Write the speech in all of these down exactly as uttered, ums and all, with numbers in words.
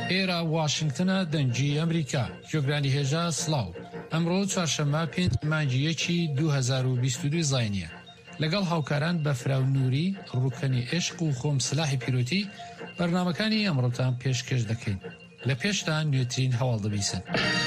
ئێرە واشنگتنە دەنگی ئەمریکا جۆگرانی هێژە سڵاو ئەمڕۆ چوارشەممە پێنج مانگی یەکی دوو هەزار و بیست و دوو زاینیە لەگەڵ هاوکاران بە فراو نووری ڕووکەنی عێشق و خۆم سلاحی پیرۆتی بەرنامەکانی ئەمڕۆتان پێشکەش دەکەین لە پێشتان نوێترین هەواڵ دەبیسن.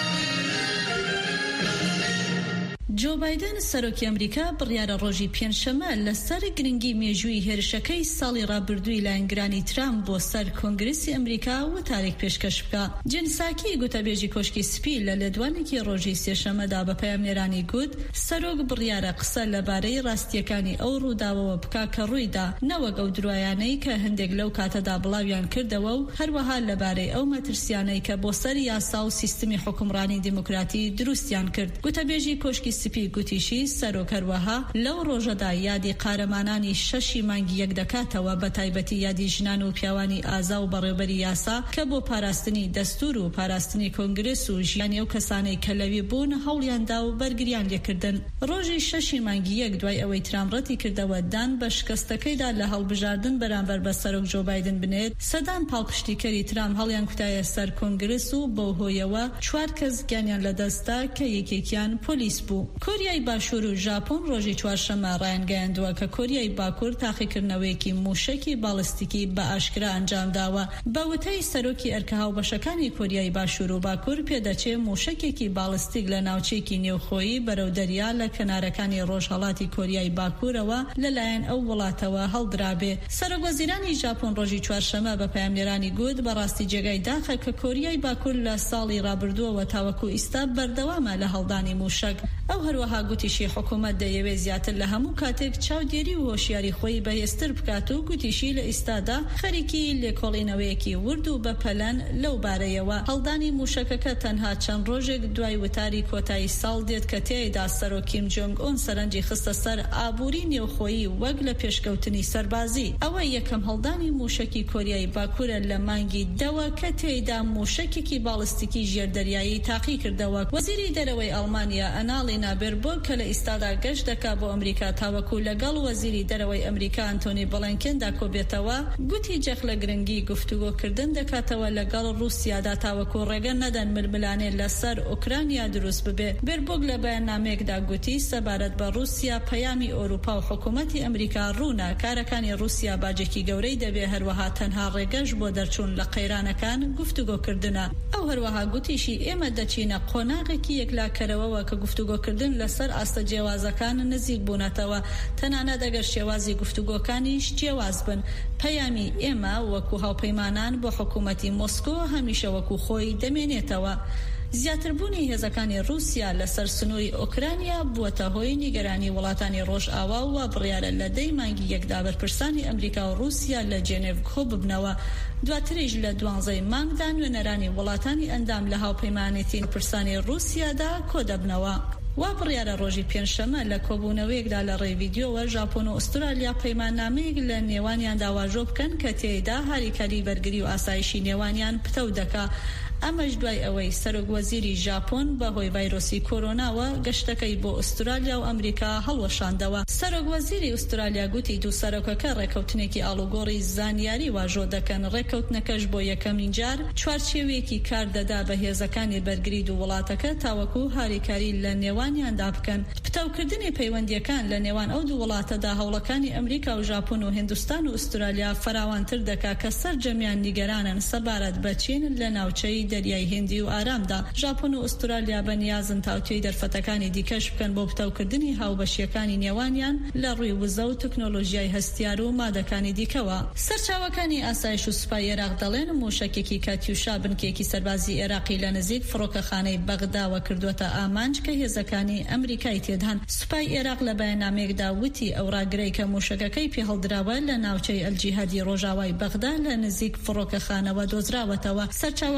جو بایدن سەرۆکی ئەمریکا بڕیارە ڕۆژی پێنجشەممە لەسەر گرنگی مێژووی هێرشەکەی ساڵی ڕابردووی لایەنگرانی ترامپ بۆ سەر کۆنگرسی ئەمریکا و تاریک پێشکەش بکە. جنساکی گوتەبێژی کۆشکی سپی لە لێدوانێکی ڕۆژی سێشەممەدا بە پەیامنێرانی گوت سەرۆک بڕیارە قسە لەبارەی ڕاستیەکانی ئەو ڕووداوەوە بکا کە ڕوویدا نەوەک ئەو دروایانەی کە هەندێک لەو کاتەدا بڵاویان کردەوە و هەروەها لەبارەی ئەو مەترسیانەی کە بۆ سەر یاسا و سیستمی حکومڕانی دیموکراتی دروستیان کرد. گوتەبێژی کۆشکی سپی گوتیشی سەرۆک هەروەها لەو ڕۆژەدا یادی قارەمانانی شەشی مانگی یەک دەکاتەوە بە تایبەتی یادی ژنان و پیاوانی ئازا و بەڕێوەبەری یاسا کە بۆ پاراستنی دەستور و پاراستنی کۆنگرس و ژیانی ئەو کەسانەی کە لەوێ بوون هەوڵیاندا و بەرگریان لێکردن. ڕۆژی شەشی مانگی یەک دوای ئەوەی ترامپ ڕەتی کردەوە دان بە شکستەکەیدا لە هەڵبژاردن بەرامبەر بە سەرۆک جو بایدن بنێت سەدان پاڵپشتیکەری ترامپ هەڵیان کوتایە سەر کۆنگرس و بەو هۆیەوە چوار کەس گیانیان لەدەستا کە یەکێکیان پۆلیس بوو. کۆریای باشوور و ژاپۆن ڕۆژی چوارشەممە ڕایانگەیاندووە کە کۆریای باکوور تاقیکردنەوەیەکی موشەکی باڵستیکی بە ئاشکرا ئەنجام داوە. بە وتەی سەرۆکی ئەرکە هاوبەشەکانی کۆریای باشوور و باکوور پێدەچێت موشەکێکی باڵستیک لە ناوچێکی نێوخۆیی بەرەو دەریا لە کەنارەکانی ڕۆژهەڵاتی کۆریای باکوورەوە لەلایەن ئەو وڵاتەوە هەڵدرابێ. سەرۆکوەزیرانی ژاپۆن ڕۆژی چوارشەممە بە پەیامنێرانی گوت بەڕاستی جێگای داخە کە کۆریای باکوور لە ساڵی ڕابردووەوە تاوەکو ئیستا بەردەوامە لە هەڵدانی موشک. ئەو هەروەها گوتیشی حکوومەت دەیەوێت زیاتر لە هەموو کاتێک چاودێری و هۆشیاری خۆی بەهێزتر بکات و گوتیشی لە ئیستادا خەریکی لێکۆڵینەوەیەکی ورد و بەپەلەن لەو بارەیەوە. هەڵدانی موشەکەکە تەنها چەند ڕۆژێک دوای وتاری کۆتایی ساڵ دێت کە تێیدا سەرۆک کیم جۆنگ ئۆن سەرنجی خستە سەر ئابووری نێوخۆیی وەک لە پێشکەوتنی سەربازی. ئەوە یەکەم هەڵدانی موشکی کۆریای باکوورە لە مانگی دەوە کە تێیدا موشکێکی باڵستیکی ژێردەریایی تاقی کردەوە. وەزیری دەرەوەی ئەڵمانیا ئەنالینا بێربۆک کە لە ئیستادا گەشت دەکا بۆ ئەمریکا تاوەکو لەگەڵ وەزیری دەرەوەی ئەمریکا ئەنتۆنی بڵینکێندا کۆبێتەوە گوتی جەخ لە گرنگی گفتوگۆکردن دەکاتەوە لەگەڵ رووسیادا تاوەکو ڕێگە نەدەن ململانێ لەسەر ئوکرانیا دروست ببێ. بێربۆک لە بەیاننامەیەکدا گوتی سەبارەت بە رووسیا پەیامی ئۆروپا و حکوومەتی ئەمریکا ڕوونا کارەکانی رووسیا باجێکی گەورەی دەبێ هەروەها تەنها ڕێگەش بۆ دەرچوون لە قەیرانەکان گفتوگۆکردنە. ئەو هەروەها گوتیشی ئێمە دەچینە قۆناغێکی یەکلاکەرەوەوە کە گفتوگۆکردن لەسەر ئاستە جیاوازەکان نزیک بوونەتەوە تەنانەت ئەگەر شێوازی گفتوگۆکانیش جیاواز بن. پەیامی ئێمە وەکو هاوپەیمانان بۆ حکوومەتی مۆسکۆ هەمیشە وەکو خۆی دەمێنێتەوە. زیاتربوونی هێزەکانی رووسیا لەسەر سنووری ئۆکرانیا بووەتە هۆی نیگەرانی وڵاتانی ڕۆژئاوا و بڕیارە لە دەی مانگی یەکدا بەرپرسانی ئەمریکا و رووسیا لە جێنێڤ کۆ ببنەوە. دواتریش لە دوانزەی مانگدا نوێنەرانی وڵاتانی ئەندام لە هاوپەیمانێتی پرسانی رووسیادا کۆ دەبنەوە. وا بڕیارە ڕۆژی پێنجشەممە لە کۆبوونەوەیەکدا لە ڕێی ڤیدیۆوە ژاپۆن و ئوسترالیا پەیماننامەیەک لە نێوانیان داواژۆ بکەن کە تێیدا هاریکاری بەرگری و ئاسایشی نێوانیان پتە دەکا. ئەمەش دوای ئەوەی سەرۆک وەزیری ژاپۆن بەهۆی ڤایرۆسی کۆرۆناوە گەشتەکەی بۆ ئوسترالیا و ئەمریکا هەڵوەشاندەوە. سەرۆک وەزیری ئوسترالیا گوتی دوو سەرۆکەکە ڕێکەوتنێکی ئاڵوگۆڕی زانیاری واژۆ دەکەن. ڕێکەوتنەکەش بۆ یەکەمین جار چوارچێوێکی کار دەدا بە هێزەکانی بەرگری دوو وڵاتەکە تاوەکو هاریکاری لە نێوانیاندا بکەن. پتەوکردنی پەیوەندیەکان لە نێوان ئەو دوو وڵاتەدا هەوڵەکانی ئەمریکا و ژاپۆن و هیندستان و ئوسترالیا فراوانتر دەکا کە سەرجەمیان نیگەرانن سەبارەت بە چین لە ناوچەی دەریای هێندی و ئارامدا. ژاپۆن و ئوسترالیا بەنیازن تاوتوی دەرفەتەکانی دیکەش بکەن بۆ پتەوکردنی هاوبەشیەکانی نێوانیان لە ڕووی وزە و تەکنۆلۆژیای هەستیار و مادەکانی دیکەوە. سەرچاوەکانی ئاسایش و سوپای عێراق دەڵێن موشکێکی کاتیوشا بنکێکی سەربازی عێراقی لە نزیک فڕۆکەخانەی بەغداوە کردوتە ئامانج کە هێزەکانی ئەمریکای تێدان. سوپای عێراق لە بەیاننامەیەکدا وتی ئەو ڕاگرەی کە موشکەکەی پێهەڵدراوە لە ناوچەی ئەلجیهادی ڕۆژاوای بەغدا لە نزیک فڕۆکەخانەوە دۆزراوەتەوە. سەرچاوەکان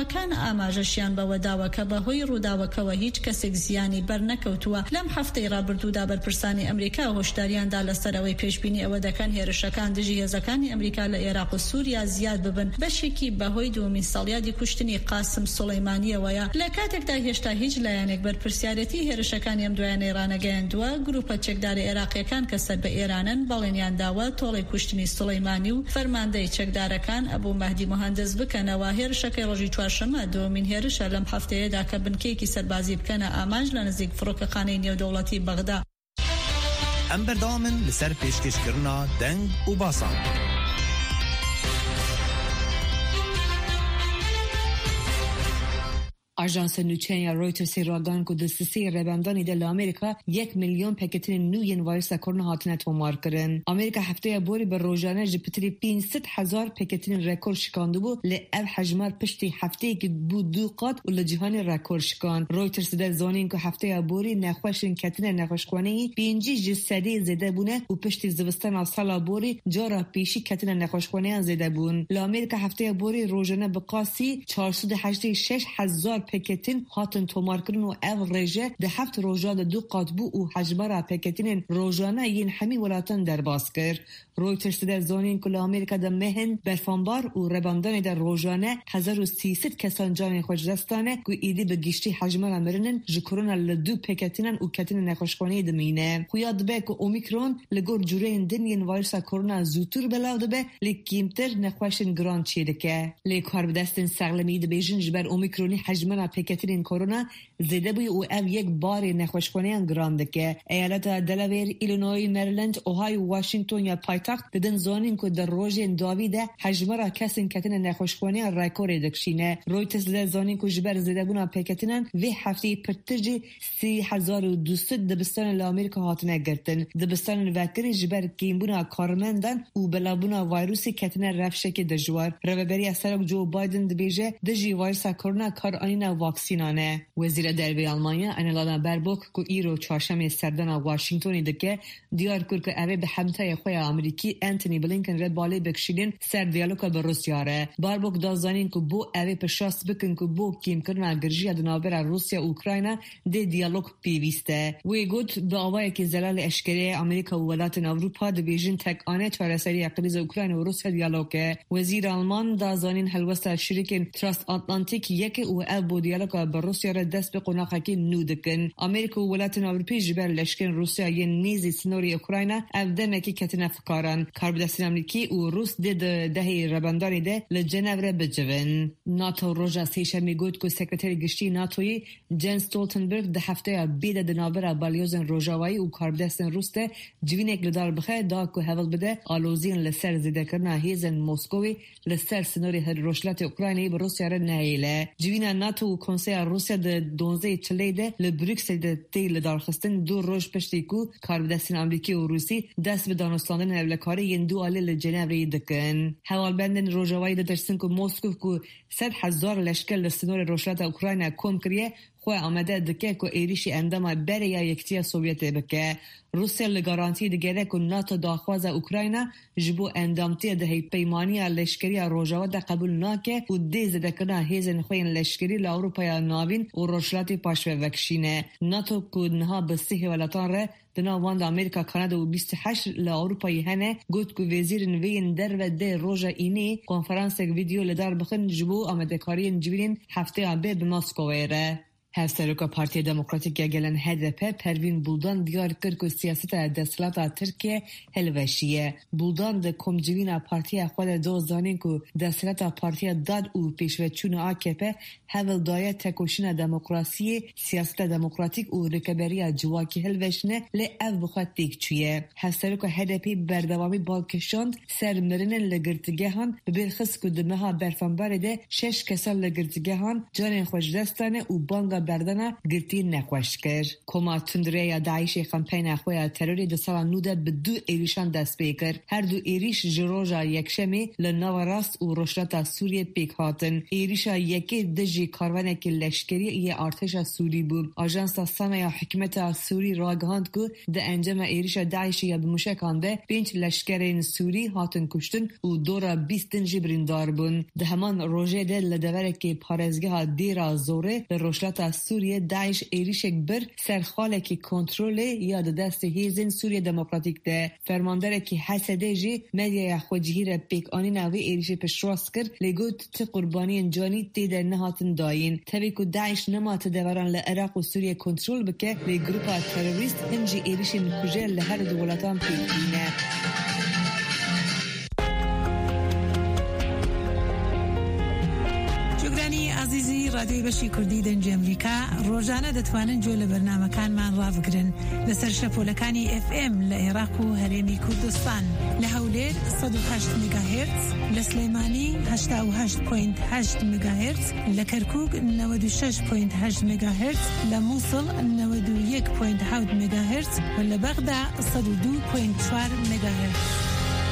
ئاماژەشیان بەوە داوە کە بەهۆی ڕووداوەکەوە هیچ کەسێک زیانی بەرنەکەوتووە. لەم هەفتەی ڕابردوودا بەرپرسانی ئەمریکا هۆشداریاندا لەسەر ئەوەی پێشبینی ئەوە دەکەن هێرشەکان دژی هێزەکانی ئەمریکا لە عێراق و سووریا زیاد ببن. بەشێکی بەهۆی دومین ساڵیادی کوشتنی قاسم سولەیمانیەوەیە. لە کاتێکدا هێشتا هیچ لایەنێک بەرپرسیارەتی هێرشەکانی ئەم دوایانە ئێرانەگەیاندووە، گروپە چەکداری عێراقیەکان کە سەر بە ئێرانن بەڵێنیان داوە تۆڵی کوشتنی سولەیمانی و فەرماندەی چەکدارەکان ئەبوو مەهدی مهندس بکەنەوە. هێرشەکەی ڕۆژی چوارشەممە دومین هێرشە لەم هەفتەیەدا کە بنکەیەکی سەربازی بکەنە ئاماژ لە نزیک فڕۆکەخانەی نێودەوڵەتی بەغدا. ئەم بەردەوامن لەسەر پێشکەشکردنا دەنگ و باسان. آژانس نوچەیە رویترس راگان که دسترسی ربندانی در امریکا یک میلیون پکتین نوین ویروس کرونا هاتنه تومار کردن. امریکا هفته بوری بر روزانه جپتری پانصد هزار پکتین رکورد شکانده بود. لعب حجمار پشتی هفته که بود دو قط و لجهان رکورد شکان. رویترس در زانین که هفته بوری نخوشن کتین نخوشخوانی پنجی جسدی زده بونه و پشتی زمستان سال بوری جارا پیشی کتین نخوشخوانی زده بون. لامریکا هفته بوری روزانه بقاسی چهارصد و هشتاد و شش هزار پکتین هاتن تومار کردن و او رژه ده هفت روزانه دو قط بو و حجمار پکتین روزانه این همی ولاتن در باز کرد. رویترس در زانین که امریکا در مهن برفانبار و رباندان در روزانه هزار و سیصد کسان جان خوش دستانه که ایدی به گشتی حجمار مرنن جکرونا لدو پکتینن و کتین نخوشخوانی دمینه. خویاد به که اومیکرون لگور جوره دنین ویروس کرونا زودتر بلاوده به لیکیمتر نخوشن گران چیده که لیکار به دستن سغلمی ده بیجن جبر اومیکرونی حجمار پکتین کرونا زده بوی او او یک بار نخوشخوانی گرانده که ایالت دلاویر، ایلینوی، مریلند، اوهایو، واشنگتن یا پایتخت ددن زانین که در روزین داویده حجمار کسین کتین نخوشخوانی رکورد دکشینه. رویترس در زانین که جبر زده بونا پکتینن وی هفته پرترجی سی هزار و دویست دبستان لامریکا هاتنه گرتن. دبستان وکری جبر کیمبونا کارمندن و بلابونا ویروسی کتین رفشک دجوار. روبری اثرک جو بایدن دبیجه دجی ویروس کرونا کار آنینا واکسینانه. وزیر دربی آلمانیا انیلانا بربوک که ایرو چهارشنبه سردان واشنگتنی دکه دیار کرد که اوه به همتای خوی آمریکی انتونی بلینکن رد بالی بکشیدن سر دیالوگ با روسیه ره. بربوک دازانین که بو اوه پشاست بکن که بو کیم کردن گرژی دنابر روسیا و اوکراینا ده دیالوگ پیوسته. وی گفت به آوای که زلال اشکری آمریکا و ولایت اروپا دبیجن تک آنه چارەسەری قلیز اوکراین و روسیا دیالوگه. وزیر آلمان دازانین هلوسته شریکن تراست آتلانتیک یک و ابو دیالوگ با روسیا را دست به قناقکی نودکن. آمریکا و ولایت اروپا جبر لشکر روسیا ی نیزی سنوری اوکراینا افدمه کی کتنه فکارن. کاربدستان آمریکی و روس ده دهی رباندانی ده لجنور بجون. ناتو روزا سه‌شنبه گفت که سکرتری گشتی ناتوی جنس استولتنبرگ ده هفته بیده دنابر بالیوزن روجاوایی و کاربدستان روس ده جوینک لدار بخه دا که حول بده آلوزین لسر زده کرنا هیزن موسکوی لسر سنوری هر روشلات اوکراینی به روسیا را نهیله. جوینا ناتو و کنسای روسیا ده دونزه چلی ده لبروکسل ده تیل دارخستن دو روز پشتی کو کاربدستان آمریکی و روسی دست به دانستاندن اولکاری ین دو آلی لجنوری دکن. حوال بندن روجاوایی ده درسن که موسکو که صد هزار لشکر لسنور روشلات اوکراین کم کریه خواه آمده دکه که ایریشی اندام بره یا یکتیا سوویت بکه. روسیا لگارانتی دگره که ناتو داخواز اوکراینا جبو اندامتی دهی پیمانی لشکری روژاوه ده قبول ناکه و دیز دکنا هیزن خوین لشکری لأوروپا ناوین و روشلاتی پاشوه وکشینه. ناتو که نها بسیح ولاتان ره دنا واند امریکا کانادا و بیست و هشت لأوروپایی هنه گوت که وزیر نوین در و ده روژا اینی کنفرانس یک ویدیو لدار بخن جبو آمدکاری جوین هفته آبه به مسکوه ره. هفسروکا پارتی دموکراتیک گلن هدف پروین بولدان دیار کرد که سیاست دستلات ترکیه هلوشیه. بولدان ده کمجوین پارتی خود دو زانین که دستلات پارتی داد و پیشوچون آکپه هول دایه تکوشین دموکراسی سیاست دموکراتیک و رکبری جواکی هلوشنه لی او بخواد دیگ چویه. هفسروکا هدفی بردوامی بالکشاند سر مرنن لگرتگه هان ببرخص که دمها برفنبار ده شش کسان لگرتگه هان جان خوش دستانه و بانگا بردنا گرتی نخوش کرد. کما تندره یا داعش کمپین خواه تروری ده سال نوده به دو ایریشان دست بیکر. هر دو ایریش جروجا یکشمی لنو راست و رشدت سوریه پیک هاتن. ایریشا یکی دجی کاروانه که لشکری یه ارتش سوری بود. آژانس سامه یا حکمت سوری راگهاند که ده انجام ایریشا داعش یا بمشکانده پنج لشکرین سوری هاتن کشتن و دورا بیستن جبریندار بون. ده همان روژه ده لدوره که پارزگاه دیرا زوره در رشدت سوریه داعش ایریشک بر سرخاله که کنترل یا دست هیزن سوریه دموکراتیک ده. فرمانداره که حسده جی مدیا خوجهیر پیک آنی نوی ایریش پشراس کرد لگوت تی قربانی انجانی تیده نهاتن داین. تبی که داعش نمات دوران لعراق و سوریه کنترل بکه لی گروپا تروریست هنجی ایریش مکوژه لهر دولتان پیک بینه. عزیزی رادیوی بشی کردی دنج امریکا روزانه دتوانن جول برنامه کان من رافگرن لسر شپولکانی اف ام لعراق و هرمی کردستان لحولیر صد و هشت مگاهرتز لسلیمانی هشت و هشت پوینت هشت مگاهرتز لکرکوک نود و شش پوینت هشت مگاهرتز لموصل نود و یک پوینت هفت مگاهرتز و لبغداد صد و دو پوینت چهار مگاهرتز.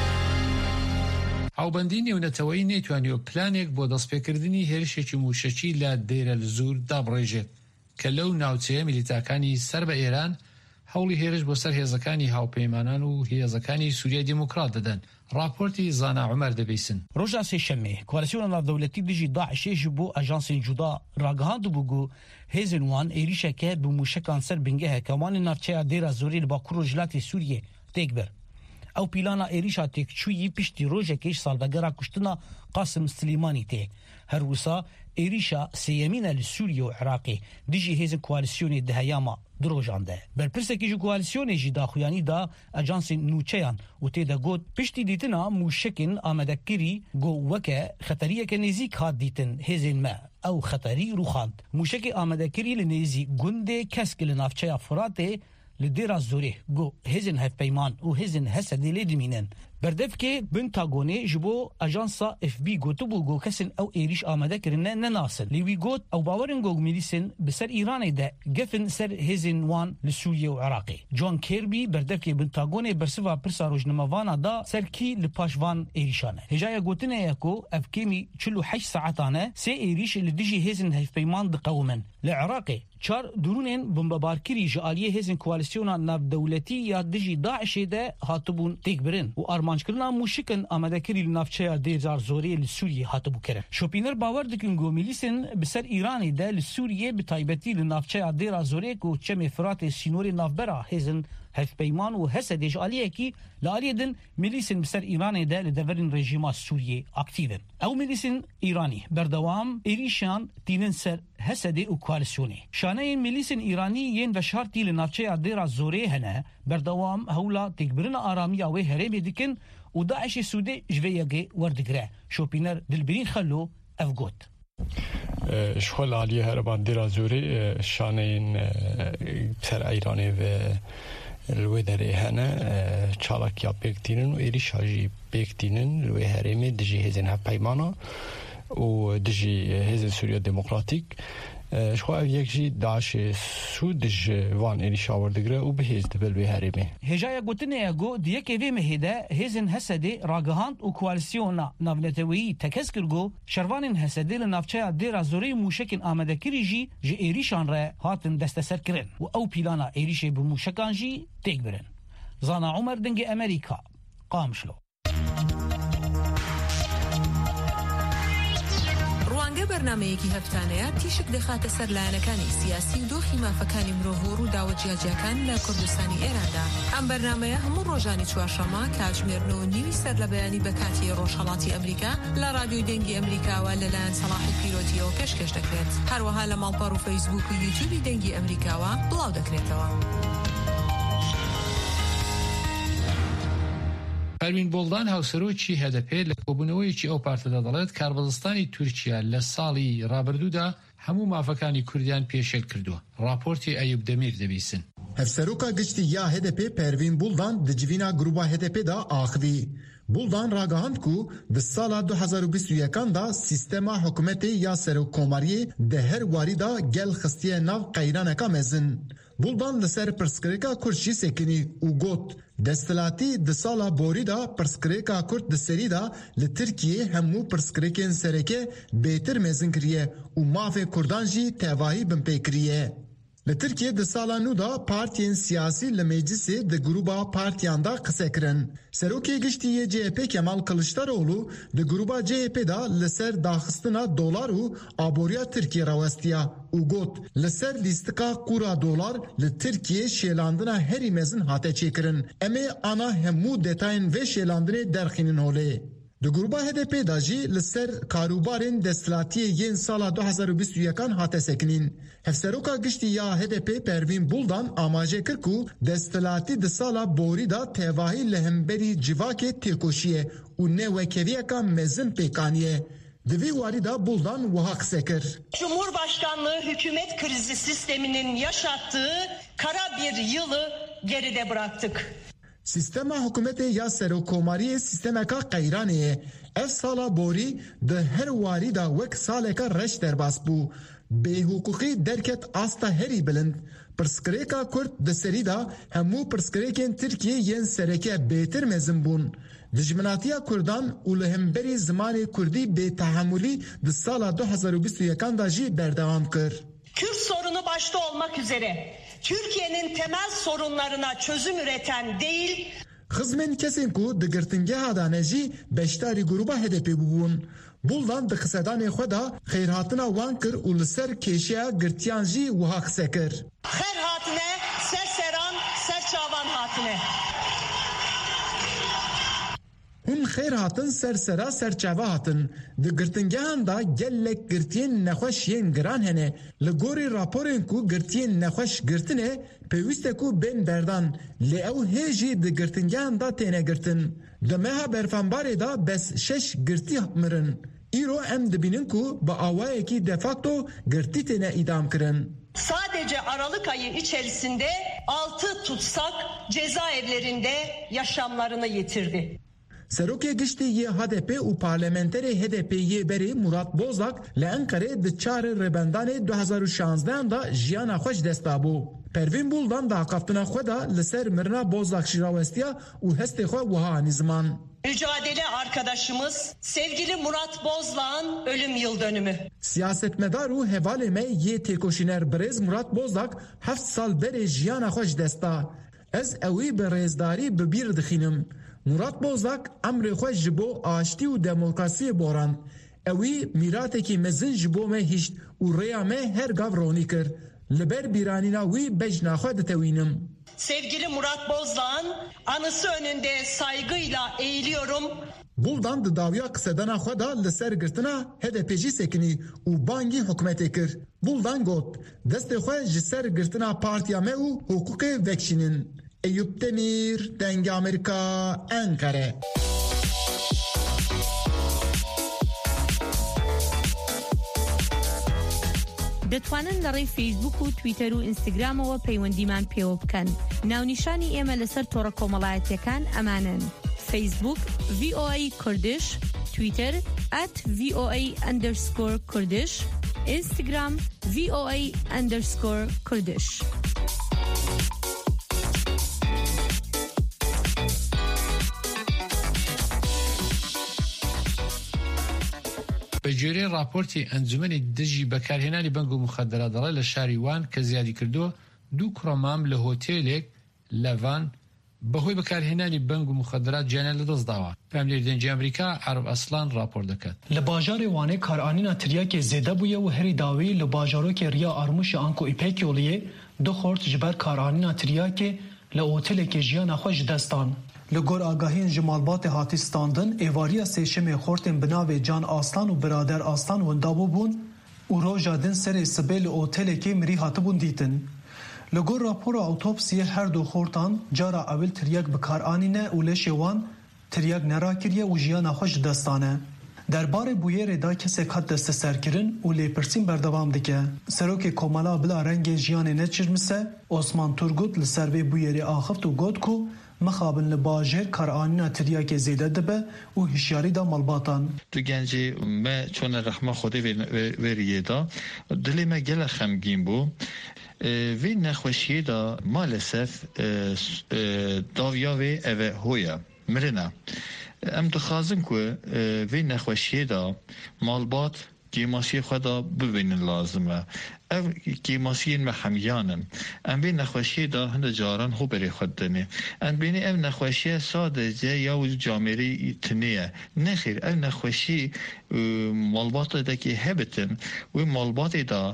هاوبەندی نێونەتەوەی نەیتوانی و پلانێک بۆ دەستپێکردنی هێرشێکی موشەکی لە دەیرە زور دابڕێژێت کە لەو ناوچەیە میلیتاکانی سەر بە ئێران هەوڵی هێرش بۆ سەر هێزەکانی هاوپەیمانان و هێزەکانی سووریای دیموکرات دەدەن. راپۆرتی زانا عومەر دەبیسن. ڕۆژا سێشەممێ کوالسیۆنە ناودەوڵەتی دژی داعشێژ بۆ ئەژانسین جودا ڕاگەهاند بوو هێزن وان عێریشەکە بە موشەکان سەر بنگەهەکەوانی ناوچەیە دێرە زۆری لە باکوور و ژلاتی سووریێ تێک بەر. او پیلانا ایریشا تکچویی پشتی روژکیش سالوگرا کشتنا قاسم سلیمانی ته. هر وسا ایریشا سیمین لسوریه و عراقی دیجی هیزن کوالسیون دهیاما دروجانده. برپرسکی جو کوالسیون جی داخویانی دا اجانس نوچیان و تیدا گود پشتی دیتنا موشکن آمدکری گو وکه خطریه که نزیک هاد دیتن هیزن ما او خطری روخاند. موشک آمدکری لنزی گنده کسک لنافچه فراته لديرا زوري جو هزن هف بيمان و هزن هسدي لدمينن بردف كي بنتاغوني جبو اجانسا اف بي گوتبو جو كسن او ايريش آمده کرنه نناسن لوي گوت او باورن جو ميليسن بسر ايراني ده گفن سر هزن وان لسوريا و عراقي جون كيربي بردف كي بنتاغوني برسوا پرسا روجنموانا دا سر كي لپاشوان ايريشانه هجايا گوتنه يكو اف كيمي چلو حش ساعتانه سي ايريش لديجي هزن هف بيمان دقومن لعراقي چار درونين بمباركري جاليه هزن کوالسيونا ناف دولتي يا دجي داعش ده هاتبون تكبرن و ارمانچكرنا موشكن آمدكري لنافچه ديزار زوري لسوريا هاتبو كرن شوبينر باور دكن گوميليسن بسر ايراني ده لسوريا بتايبتي لنافچه ديزار زوري کو چم فرات سينوري نافبرا هزن هف بيمان و هسد جاليه كي لاليدن ميليسن بسر ايراني ده لدفرن رژيما سوريا اكتيفن او ميليسن ايراني بردوام ايريشان تينن سر هسد و کوالسيوني شانه ميليسن ايراني ين وشارتي لنافچه ديرا زوري هنا بردوام هولا تكبرنا آراميا و هرمي دكن و داعش سودي جوياگي وردگره شوبينر دلبرين خلو افغوت شغل عالية هربان ديرا زوري شانين بسر ايراني و الويدري هنا چالاك يا بيكتينن و ايريش هاجي بيكتينن الوي هرمي دجي هزن هف بيمانا و دجي هزن سوريا ديمقراطيك شخو او یک جی داعش سودج وان ایلی شاوردگره و بهیز دبل به هرمه هجایا گوتنه اگو دیگه که مهده هزن حسده راگهاند و کوالسیونا نافنتوی تکسکرگو شروانین حسده لنافچه دیر زوری موشکن آمده کری جی جی ایریشان را هاتن دست سر کرن و او پیلانا ایریش بموشکان جی تیک برن. زانا عمر دنگ امریکا قامشلو برنامەیەکی هەفتانەیە تیشک دەخاتە سەر لایەنەکانی سیاسی و دۆخی مافەکانی مرۆڤ و ڕووداوە جیاجیەکان لە کوردستانی ئێراندا. ئەم بەرنامەیە هەموو ڕۆژانی چوارشەممە کاتژمێرنەوە نیوی سەر لە بەیانی بە کاتی ڕۆژهەڵاتی ئەمریکا لە رادیۆی دەنگی ئەمریکاوە لەلایەن سەلاحی پیرۆتیەوە پێشکەش دەکرێت. هەروەها لە ماڵپەڕ و فەیسبوک و یوتیوبی دەنگی ئەمریکاوە بڵاو دەکرێتەوە. پەروین بۆڵدان هاوسەرۆکی هەدەپێ لە کۆبوونەوەیەکی ئەو پارتەدا دەڵێت کاربەدەستانی تورکیا لە ساڵی ڕابردوودا هەموو مافەکانی کوردیان پێشێل کردووە. راپۆرتی ئەیوب دەمیر دەبیسن. هەفسەرۆکا گشتی یا هێ دە پێ پەروین بوڵدان di civîna grûpa هێ دە پێ da axivî. Buldan ragihand ku di sala du hezar û bîst û yekan da sîstema hikûmetê ya serokkomariyê di her warî da gel xistiye nav qeyraneka mezin. Buldan li ser pirsgirêka Kurd jî sekinî û got desthilatî di sala borî da pirsgirêka Kurd di serî da li Tirkiyê hemû pirsgirêkên sereke bêtir mezin kiriye û mafê Kurdan jî tevahî binpê kiriye. Li Tirkiye di sala nû da partiyên siyasî li meclisê di grûpa partiyan da qise kirin. Serokê giştî yê C H P Kemal Kılıçdaroğlu di grûpa C H P da li ser daxistina dolar û aboriya Tirkiye rawestiya û got li ser lîstika qûra dolar li Tirkiye şêlandina herî mezin hate çêkirin. Em ê ana hemû detayên vê şêlandinê derxînin holê. Di grûpa H D P da jî li ser karûbarên desthilatiyê yên sala du hezar û bîst û yekan hate sekinîn. Hevseroka giştî ya H D P Pervîn Buldan amaje kir ku desthilatî di sala borî da tevahî li hemberî civakê têkoşiye û newekeviyeka mezin pêkaniye. Di vî warî da Buldan wiha qise kir. Cumhurbaşkanlığı hükümet krizi sisteminin yaşattığı kara bir yılı geride bıraktık. Sistema hikûmetê ya serokkomariyê sistemeka qeyranê ye. Ev sala borî di her warî da wek saleka reş derbas bû. Bêhukukî derket asta herî bilind. Pirsgirêka Kurd di serî da hemû pirsgirêkên Tirkiye yên sereke bêtir mezin bûn. Dijminatiya Kurdan û li hemberî zimanê Kurdî bêtehemûlî di sala du hezar û bîst û yekan da jî berdewam kir. Kürt sorunu başta olmak üzere Türkiye'nin temel sorunlarına çözüm üreten değil, xizmên kesên ku di girtingeha da ne jî beşdarî grûpa H D P bûbûn. Buldan di xisedanê xwe da xêrhatina wan kir û li ser kêşeya girtiyan jî wiha qise kir. Xêr hatine, serseran, serçavan hatine. Hûn xêr hatin sersera serçava hatin. Di girtingehan da gelek girtiyên nexweş yên giran hene. Li gorî raporên ku girtiyên nexweş girtine pêwîst e ku bên berdan. Lê ew hê jî di girtingehan da têne girtin. Di meha berfembarê da bes şeş girtî mirin. Îro em dibînin ku bi awayekî de facto girtî têne îdam kirin. Sadece Aralık ayı içerisinde altı tutsak cezaevlerinde yaşamlarını yitirdi. Serokê giştî yê H D P û parlamenterê H D P'yê berê Murat Bozak li Enqerê di çarê rêbendanê du hezar û şanzdeyan da jiyana xwe ji dest dabû. Pervîn Buldan da haqaftina xwe da li ser mirina Bozak jî rawestiya û hestê xwe wiha anî ziman. Mücadele arkadaşımız sevgili Murat Bozlak'ın ölüm yıl dönümü. Siyasetmedar û hevalê me yê têkoşîner birêz Murat Bozak heft sal berê jiyana xwe ji dest da. Ez ewî bi rêzdarî bi bîr dixînim. Murat Bozak emrê xwe ji bo aştî û demokrasiyê borand. Ewî mîratekî mezin ji bo me hîşt û rêya me her gav ronî kir. Li ber bîranîna wî bejna xwe ditewînim. Sevgili Murat Bozlak'ın anısı önünde saygıyla eğiliyorum. Buldan di dawiya qisedana xwe da li ser girtina H D P jî sekinî û bangî hikûmetê kir. Buldan got destê xwe ji ser girtina partiya me û hukukê vekşînin. Eyüp Demir, Denge Amerika, Ankara. دەتوانن لە ڕێی فیسبوک و تویتەر و ئینستاگرامەوە پەیوەندیمان پێوە بکەن. ناونیشانی ئێمە لەسەر تۆڕە کۆمەڵایەتیەکان ئەمانن: فیسبوک V O A کوردش، تویتەر at V O A underscore کوردش، ئینستاگرام V O A underscore کوردش. بەگوێرەی راپۆرتی ئەنجومەنی دژی بەکارهێنانی بەنگ و مخدرات لە شاری وان کە زیادی کردووە دوو کوڕەمام لە هۆتێلێک لە ڤان بەهۆی بەکارهێنانی بەنگ و مخدرات گیانیان لەدەستداوە. پاملێر دەنگی ئەمریکا عەرب ئەسلان راپۆر دەکات. لە باژارê Wanê کارانîna tiryakê zêde bûye û herî dawî li bajarokê Riya Armûşê Anko İpek yoliyê du xort ji ber karanîna tiryakê li otelekê jiyana xwe ji dest dan. Li gor agahiyên ji malbatê hatî standin, êvariya sêşemê xortên bi navê Can Aslan û Birader Aslan wendabû bûn û roja din serê sibê li otelekê mirî hatibûn dîtin. Li gor rapora awtopsiyê her du xortan cara ewil tiryak bi kar anîne û leşê wan tiryak nerakiriye û jiyana xwe ji dest dane. درباره بویر دا کسی کات دست سرکرین و لیپرسین بردوام دکه. سروک کومالا بلا رنگ جیان نچرمسه عثمان تورگوت لسروی بویر آخفت و گوت کو مخابن لباجر کارآنینا تریاک زیده دبه و هشیاری دا ملباتان. تو گنجی ما چون رحمه خودی وریه دا دلی ما گل خمگین بو وی نخوشی دا مالسف داویاوی اوه هویا مرنا ام دخوازم که وی نخوشی دا مالبات کیماسی خدا ببینن لازمه او کیماسی محمیانن ام بین نخوشی دا هند جاران خو بری خود دنه ام بین او نخوشی ساده یا جامری تنیه نخیر او نخوشی مالبات دا که هبتن و مالبات دا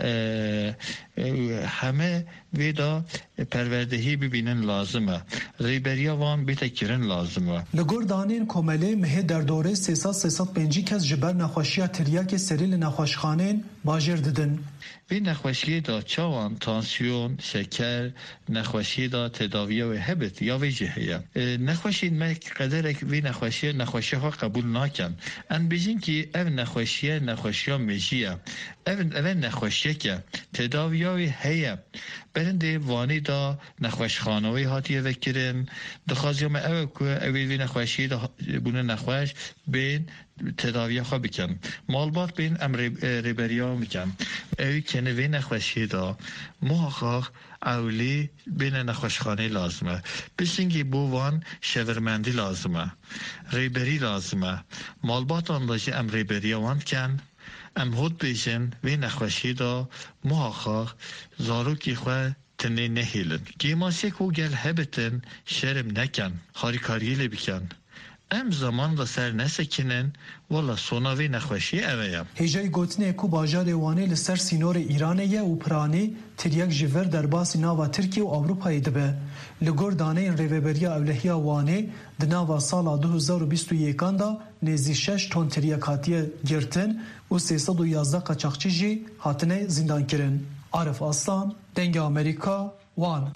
همه ویدا پروردهی ببینن لازمه ریبریا وان بیتکرن لازمه لگور دانین کومله مه در دوره سیصد سیصد و پنج کس جبر نخوشی تریاک سریل نخوشخانین باجر ددن وی نخوشی دا چاوان تانسیون شکر نخوشی دا تداویه و هبت یا وی جهیه نخوشی ما قدر وی نخوشی نخوشی ها قبول ناکن ان بیجین که او نخوشی نخوشی ها میجیه او نخوشی که تداویه و هیه برنده وانی دا نخوشخانوی هاتیه وکرن دخوازی ما او که اوی وی نخوشی دا بونه نخوش بین تداویه خواه بکن مالبات بین ام ریبریا میکن اوی کنه وی نخوشی دا محقق اولی بین نخوشخانه لازمه بسینگی بووان شورمندی لازمه ریبری لازمه مالبات آنلاجی ام ریبریا وان کن ام هود بیشن وی نخوشی دا محقق زاروکی خواه تنه نهیلن گیماسی کو گل هبتن شرم نکن خاریکاری لبکن ام زمان و سر نسکنن والا سوناوی نخوشی اوه هجای گوتنه کو باجار وانه لسر سینور ایرانه یه و پرانه تریاک جیور در باسی ناوا ترکیه و اوروپای دبه لگور دانه ریوبریا اولهیا وانه دناوا سالا دو هزار و بیست و یکان دا نزی شش تون تریاکاتیه گرتن و سیصد و یازده قاچاقچی جی هاتنه زندان کرن. عارف آستان دنگ امریکا وان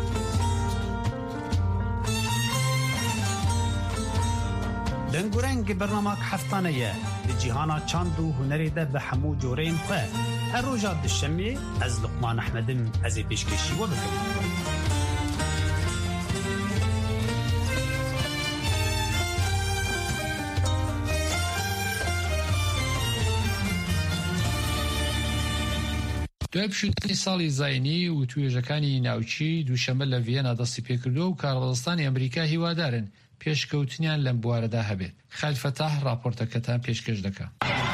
دنگورنگ برنامه هفتانه جیهانا چاند و هنری ده به همو جورین خواه هر روژا دشمی از لقمان احمدم از پیشکشی و بکنیم دوای پشوتنی ساڵی زاینی و توێژەکانی ناوچی دووشەمە لە ڤیێنا دەستی پێکردو و کارەڵستانی ئەمریکا هیوادارن پێشکەوتنیان لەم بوارەدا هەبێت. خەلیفەتاح راپۆرتەکەتان پێشکەش دەکات.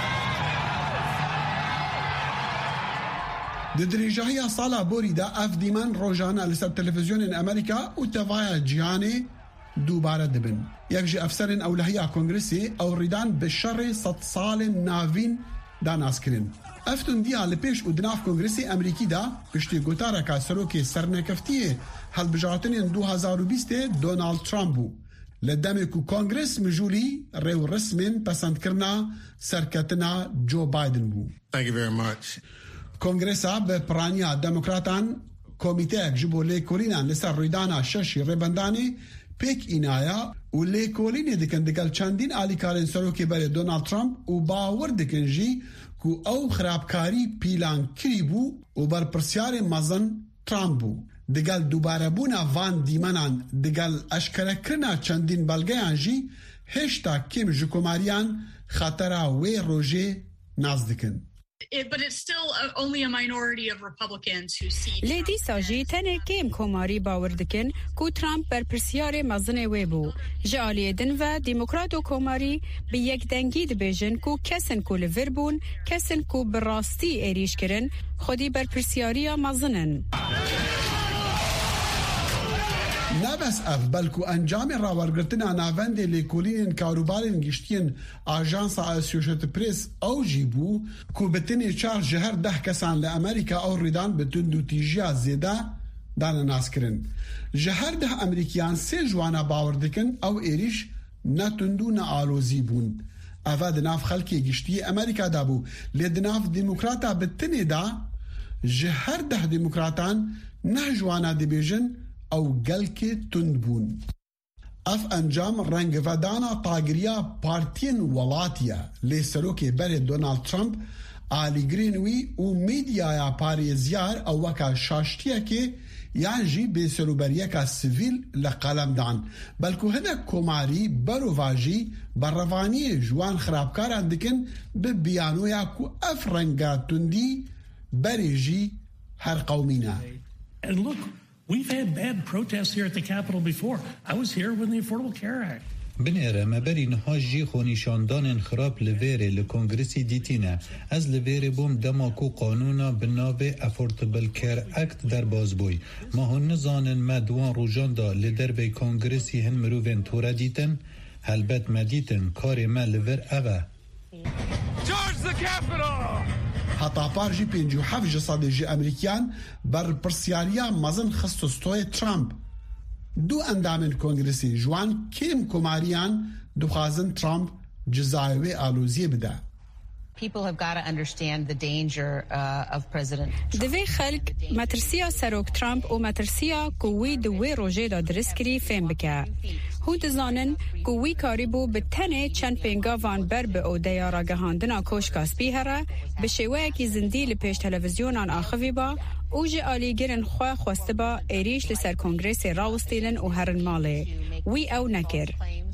د درێژەیە ساڵا بۆریدا ئەف دیمان ڕۆژانە لەسەر تەلەڤیزیۆنên ئەمریکا و تەڤایە جیهانê دووبارە دەبن. یەک ji ئەفسەرên ئەولەهەیە کۆنگرسê ئەوڕیدان bi şerê sed salên navîn danazkirin. افتون دیا لپیش و دناف کنگرسی امریکی دا پشتی گوتارا که سروکی سرنکفتیه هل بجاتنین دو هزار و بیست دونالد ترامپ بو لدمه کو کنگرس مجولی ریو رسمین پسند کرنا سرکتنا جو بایدن بو. Thank you very much. کنگرسا به پرانیا دموکراتان کمیته جبو لیکولینان لسر ریدانا ششی ریبندانی پیک اینایا و لیکولینی دکن دکل چندین آلیکارین سروکی بر دونالد ترامپ و باور دکن جی کو او خرابکاری پیلان کری بو و بر پرسیار مزن ترامپ بو. دگل دوباره بونا وان دیمنان دگل اشکره کرنا چندین بلگیان جی هشتا کم جکوماریان خطرا وی روژه نازدکن. It, but it's still a, only a minority of Republicans who see Lady Saji tane kem komari باور دکن کو ترامپ بر پرسیار مزن وی بو جالی دن و دموکرات و کوماری به یک دنگی دبیجن کو کسن کو لوربون کسن کو براستی ایریش کرن خودی بر پرسیاری مزنن نبس اف بلکو انجام راورگرتنا ناوند لیکولین کاروبارین گشتین آژانس اسوسییتد پریس او جیبو کو بتنی چار جهر ده کسان لامریکا او ریدان بتون دو تیجیا زیده دان ناسکرین جهر ده امریکیان سه جوانا باور دکن او ایریش نتندو نا آلوزی بون اوه دناف خلکی گشتی امریکا دابو لیدناف دموکراتا بتنی دا جهر ده دموکراتان نه جوانا دی بیجن او گلک تند بون. اف انجام رنگ ودانا طاگریا پارتین ولاتیا لی سروکی بری دونالد ترامپ آلی گرینوی و میدیایا پاریزیار او وکا شاشتیا که یعنی به سروبریکا سیویل لقلم دان بلکو هنه کماری برو واجی بروانی جوان خرابکاران دکن به بیانویا کو اف رنگا تندی بریجی هر قومینا. And look, we've had bad protests here at the Capitol before. I was here when the Affordable Care Act. بنێرە مەبەری نهاژی خۆنیشاندانên خراپ li vêrê li Kongressê dîtîne. Ez li vêrê bûm dema ku qanûna bi navê Affordable Care Act derbas bûy. Ma hûn nizanin me diwan rojan da li dervê Kongressê hin mirovên tore dîtin? Helbet me dîtin karê me li vir ev e. Charge the Capitol! هەتاپار جی پێنج و حەڤ سەدێژی ئەمریکیان بەرپرسیاریە مەزن خستوستۆی ترامپ. دوو ئەندامên کۆنگرسی جوان کێم کۆماریان دخوازن ترامپ جزایوێ ئالۆزیە بدە. People have got to understand the danger uh, of President Trump. دوی خلق مترسیا سروک ترامپ و مترسیا کوی دوی روژه دا درست کری فهم بکه. هو دزانن کوی کاری بو به تنه چند پنگاوان بر به او دیارا گهاندنا کوشکاس بیهره به شوه که زندی لپیش تلویزیونان آخوی با او جه آلی گرن خواه خواسته با ایریش لسر کنگرس راوستیلن و هرن ماله وی او نکر.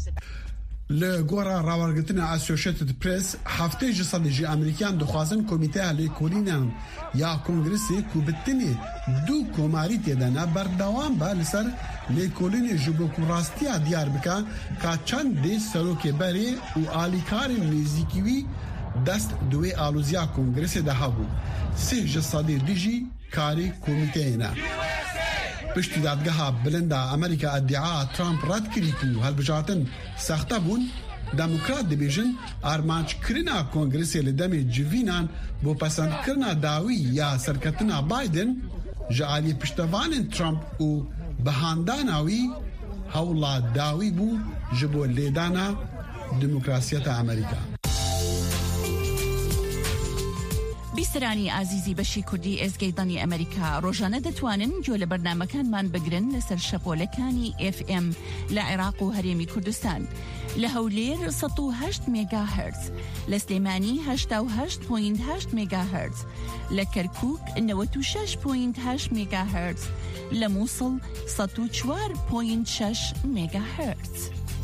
لگورا راورگتنا اسوشیتد پریس هفته جسدی امریکان دخوازن کمیته لیکولینان یا کنگرسی کو بتنی دو کماری تیدنا بردوام با لسر لیکولین جبوکراستیا دیار بکن که چند دی سروک بری و آلیکار میزیکیوی دست دوی آلوزیا کنگرسی ده هبو سه جسدی دیجی کاری کمیته اینا پشتی دادگاه بلندا امریکا ادعا ترامپ رد کری کو هلبجاتن سخته بون دموکرات دیبیژن ارمانچ کرنا کنگرسی لدمی جوینان بو پسند کرنا داوی یا سرکتنا بایدن جعالی پشتوان ترامپ و بهانداناوی هولا داوی بو جبو لیدانا دموکراسیت امریکا. بیسرانی عزیزی بەشی کوردی ئێزگەی ئەمریکا ڕۆژانە دەتوانن گوێ لە بەرنامەکانمان بگرن لەسەر شەپۆلەکانی ئف ئێم لە عێراق و هەرێمی کوردستان لە هەولێر سەد و هەشت مێگا هەرتز لە سلێمانی هەشتا و هەشت پۆینت هەشت مێگا هەرتز لە کەرکووک نەوەت و شەش پۆینت هەشت مێگا هەرتز لە مووسڵ سەد و چوار پۆینت شەش مێگا هەرتز.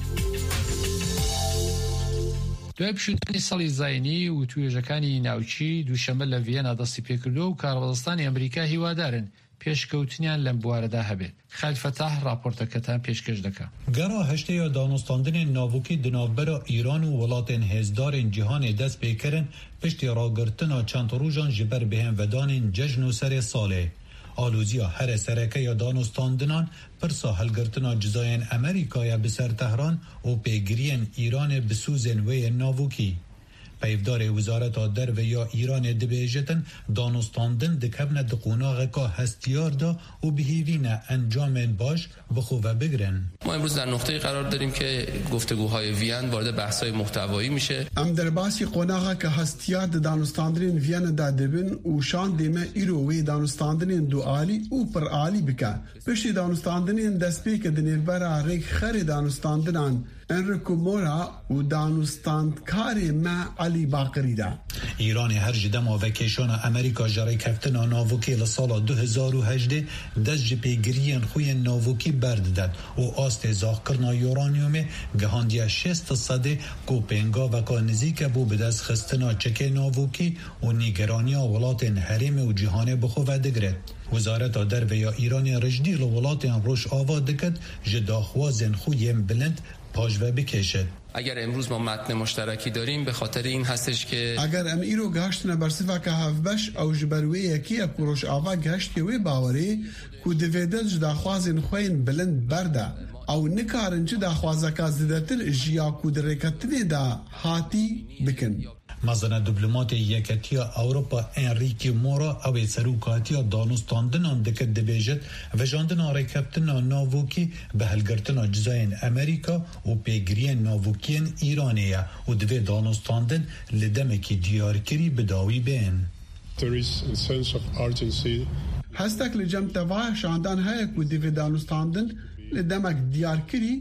دوای پشوتنی ساڵی زاینی و توێژەکانی ناوچی دووشەمە لە ڤیێنا دەستی پێکردو و کارەبەدەستانی ئەمریکا هیوادارن پێشکەوتنیان لەم بوارەدا هەبێت. خالد فتاح راپۆرتەکەتان پێشکەش دەکات. گەڕا هەشتەیە دانوستاندنên ناووکی di navbera îran û welatên hêzdarên cîhanê dest pê kirin piştî ragirtina çend rojan ji ber bêhemvedanên cejn û serê salê. آلوزیا هر سرکه دانستاندنان پرسا هلگرتنا جزایên امریکای بسر تهران و پیگرین ایران بسوزن وی ناووکی. پیفدار وزارت درو یا ایران دبیجتن دانستاندن دکبن دقوناغ که هستیار دا و بهیوین انجام باش بخواه بگرن. ما امروز در نقطه قرار داریم که گفتگوهای وین وارد بحث‌های محتوایی میشه. ام در باسی قوناغ که هستیار دانستاندن وین دا دبن و شان دیمه ایرو وی دانستاندن دو آلی و پر آلی بکن. پشتی دانستاندن دست پی که دنیربرا ریک خر دانستاندنان انریکو مورا و دانستاندکار ما علی باقری دا. ایران هر جدم آوکیشان امریکا جاری کفتن ناووکی لسال دو هزار و هجده دست جپیگرین خوی ناووکی برد داد و آست زاخ کرنا یورانیوم گهاندیا شست صده کوپنگا و کانزی که بو بدست خستنا چکه ناووکی و نیگرانیا ولاتن حریم و جهانه بخواه دگرد. وزارت در و یا ایران رجدی لولاتن روش آواد دکد جداخوازن خویم بلند پاش و بکشد. اگر امروز ما متن مشترکی داریم به خاطر این هستش که اگر ام ایرو گشتن برسفا که هفبش او جبروی یکی اکوروش آوا گشتی وی باوری که دویدل جداخوازن خوین بلند برده او نکارن جداخوازه که زدتر جیا کودرکتنی دا هاتی بکن. مزن دیپلمات یکتیا اروپا انریکی مورا او سروکاتیا دانستاندنان دکت دبیجت و جاندن آرکبتنا ناووکی به هلگرتنا جزاین امریکا و پیگرین ناووکین ایرانیه و دوی دانستاندن لدمکی دیارکری بداوی بین. There is a sense of urgency. هستک لجم تواح شاندان های که دوی دانستاندن لدمک دیارکری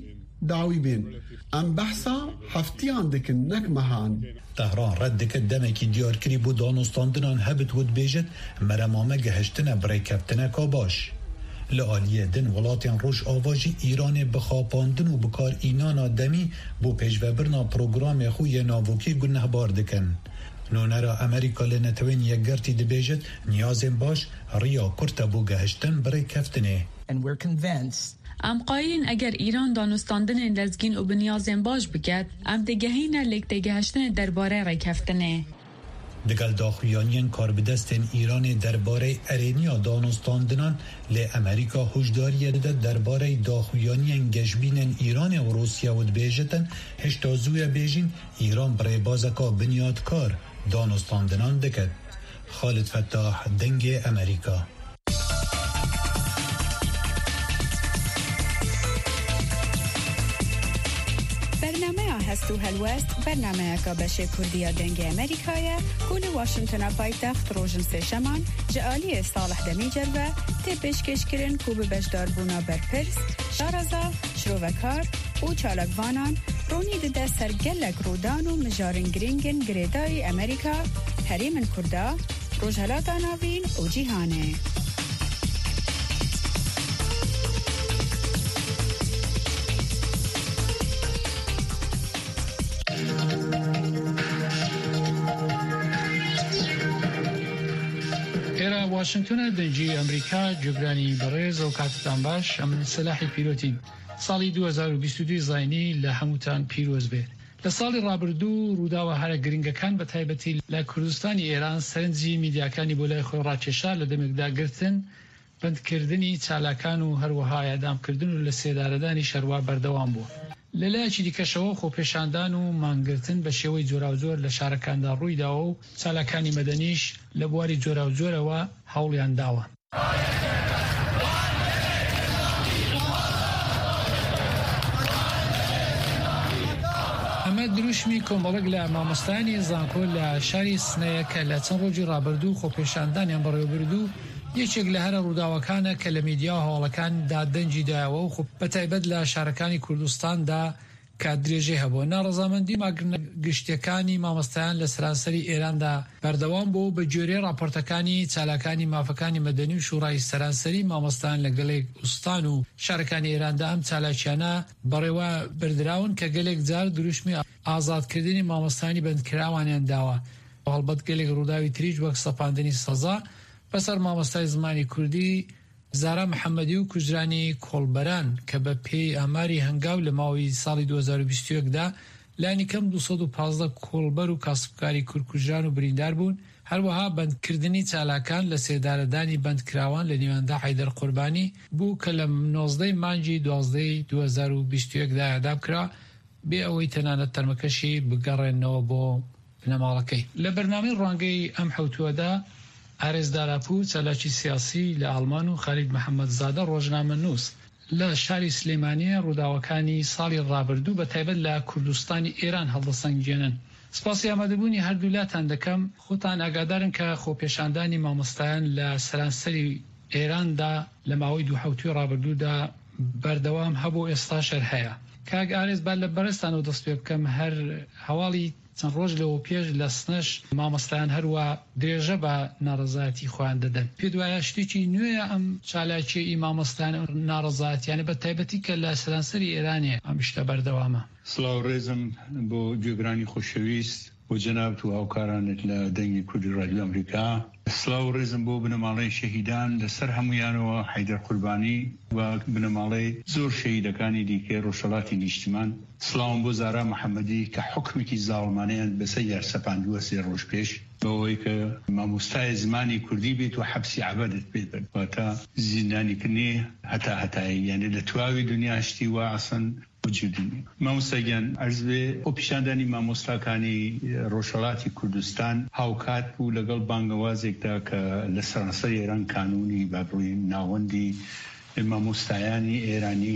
داوی بین ام بحثا هفتیان دکن نک مهان تهران رد دکت دمکی دیار کری بو دانستاندنان هبت ود بیجت مرمامه گهشتنه برای کفتنه کا باش لعالیه دن ولاتین روش آواجی ایران بخاپاندن و بکار اینانا دمی بو پیشوبرنا پروگرام خوی ناوکی گنه بار دکن نونرا امریکا لنتوین یگرتی دبیجت نیازم باش ریا کرتا بو گهشتن برای کفتنه. And we're convinced ام قايلين اگر ایران دانستاندن لزگین و بنیازم باش بگد ام دگهین لک دگهشتن درباره ریکفتنه دگل داخویانین کار بدستن ایران درباره ارینیا دانستاندنان لی امریکا هشداری ده درباره داخویانین گشبین ایران و روسیا و دبیجتن هشتازوی بیجین ایران برای بازکا بنیادکار دانستاندنان دکد. خالد فتاح، دنگ امریکا. هستو هلوست برنامه که بشه کردیا دنگ امریکایه کل واشنطن پایتخت روشن سه شمان جعالی صالح دمی جربه تی پیشکش کرن کو به بشدار بونا برپرس شارزا شرووکار و چالکوانان رونی ده سرگلک رودان و مجارن گرینگن گریدای امریکا هریمن کردا روژهلات آناوین و جیهانه واشنطن دنجی امریکا جبرانی برز و کاتتان باش ام سلاحی پیروتین سالی دو هزار و بیست و دو زاینی لهموتان پیروز بید لسالی رابردو رودا و هر گرینگکان بتایبتی لکردستانی ایران سرنجی میدیاکانی بولای خوی راچشا لدمکدا گرتن بندکردنی چالاکان و هر وهای ادام کردن و لسیداردانی شروا بردوام بو لەلایەکی دیکەشەوە خۆپێشاندان و مانگرتن بە شێوەی جۆرا و جۆر لە شارەکاندا ڕوویداوە و چالاکانی مەدەنیش لە بواری جۆرا و جۆرەوە هەوڵیان داوە. ئەمە دروشمی کۆمەڵک لە مامۆستایانی زانکۆ لە شاری سنەیە کە لە چەند ڕۆژی ڕابردوو خۆپێشاندانیان بەڕێوەبردوو یەکێک لە هەرە ڕووداوەکانە کە لە میدیا هەواڵەکاندا دەنجی دایەوە و خۆ بەتایبەت لە شارەکانی کوردستاندا کە درێژەی هەبووە. ناڕەزامەندی ماگرنە گشتیەکانی مامۆستایان لە سەرانسەری ئێراندا بەردەوام بوو بە جۆرەی راپۆرتەکانی چالاکانی مافەکانی مەدەنی و شوڕای سەرانسەری مامۆستایان لە گەلێک ئوستان و شارەکانی ئێراندا ئەم چالاکیانە بەڕێوە بردراون کە گەلێک جار دروشمی ئازادکردنی مامۆستانی بەندکراوانیان داوە. هەڵبەت گەلێک ڕووداوی تریش وەک سەپاندنی سەزا بەسەر مامۆستای زمانی کوردی زارا محەممەدی و کوژرانی کۆڵبەران کە بە پێی ئاماری هەنگاو لە ماوەی ساڵی دو هزار و بیست و یەکدا لانی کەم دووسەد و پانزدە کۆڵبەر و کاسبکاری کورکوژان و بریندار بوون. هەروەها بەندکردنی چالاکان لە سێدارەدانی بەندکراوان لە نێواندا حەیدەر قوربانی بوو کە لە نۆزدەی مانگی دوازدەی دو هزار و بیست و یەکدا ئەعدام کرا بێ ئەوەی تەنانەت تەرمەکەشی بگەڕێنەوە بۆ بنەماڵەکەی. لە بەرنامەی ڕوانگەی ئەم حوتووەدا ئارێز داراپوو چالاکی سیاسی لە ئەڵمان و خالید محەممەد زادە ڕۆژنامە نووس لە شاری سلێمانیە ڕووداوەکانی ساڵی ڕابردوو بە تایبەت لە کوردستانی ئێران هەڵدەسەنگێنن. سپاسی ئامادەبوونی هەردوولاتان دەکەم. خۆتان ئاگادارن کە خۆپێشاندانی مامۆستایان لە سەرانسەری ئێراندا لە ماوەی دوو حوتوی ڕابردوودا بەردەوام هەبوو ئێستاشەر هەیە. کاک ئارێز با لە بەرزتان و دەست پێ بکەم هەر هەواڵی چەند ڕۆژ لەوە پێش لە سنەش مامۆستایان هەروە درێژە بە ناڕەزایەتی خۆیان دەدەن. پێ دوایە شتێکی نوێیە ئەم چالاکیی مامۆستایان ناڕەزایەتیانە بە تایبەتی کە لە سەرانسەری ئێرانێ ئەم شتە بەردەوامە. سڵاو ڕێزم بۆ گوێگرانی خۆشەویست بۆ جەناب و هاوکارانت لە دەنگی کوردی ڕادیۆ ئەمریکا. سڵاو ڕێزم بۆ بنەماڵەی شەهیدان لەسەر هەمویانەوە حەیدەر قوربانی و بنەماڵەی زۆر شەهیدەکانی دیکە ڕۆژهەڵاتی نیشتیمان. سڵاوم بۆ زارا محەممەدی کە حکمێکی زاڵمانەیان بەسەر یارسەپاندووە سێ ڕۆژ پێش بەوەی کە مامۆستای زمانی کوردی بێت و حەبسی عەبەدت پێ بێت واتە زیندانیکردنی هەتا هەتایی یعنی لە تواوی دنیا شتی وا ئەسەن وجودی. مامۆستاگیان عەرز بێ ئەو پیشاندانی مامۆستاکانی ڕۆژهەڵاتی کوردستان هاوکات بوو لەگەڵ بانگەوازێکدا کە لە سەرانسەری ئێران کانونی بابڕووی ناوەندی مامۆستایانی ئێرانی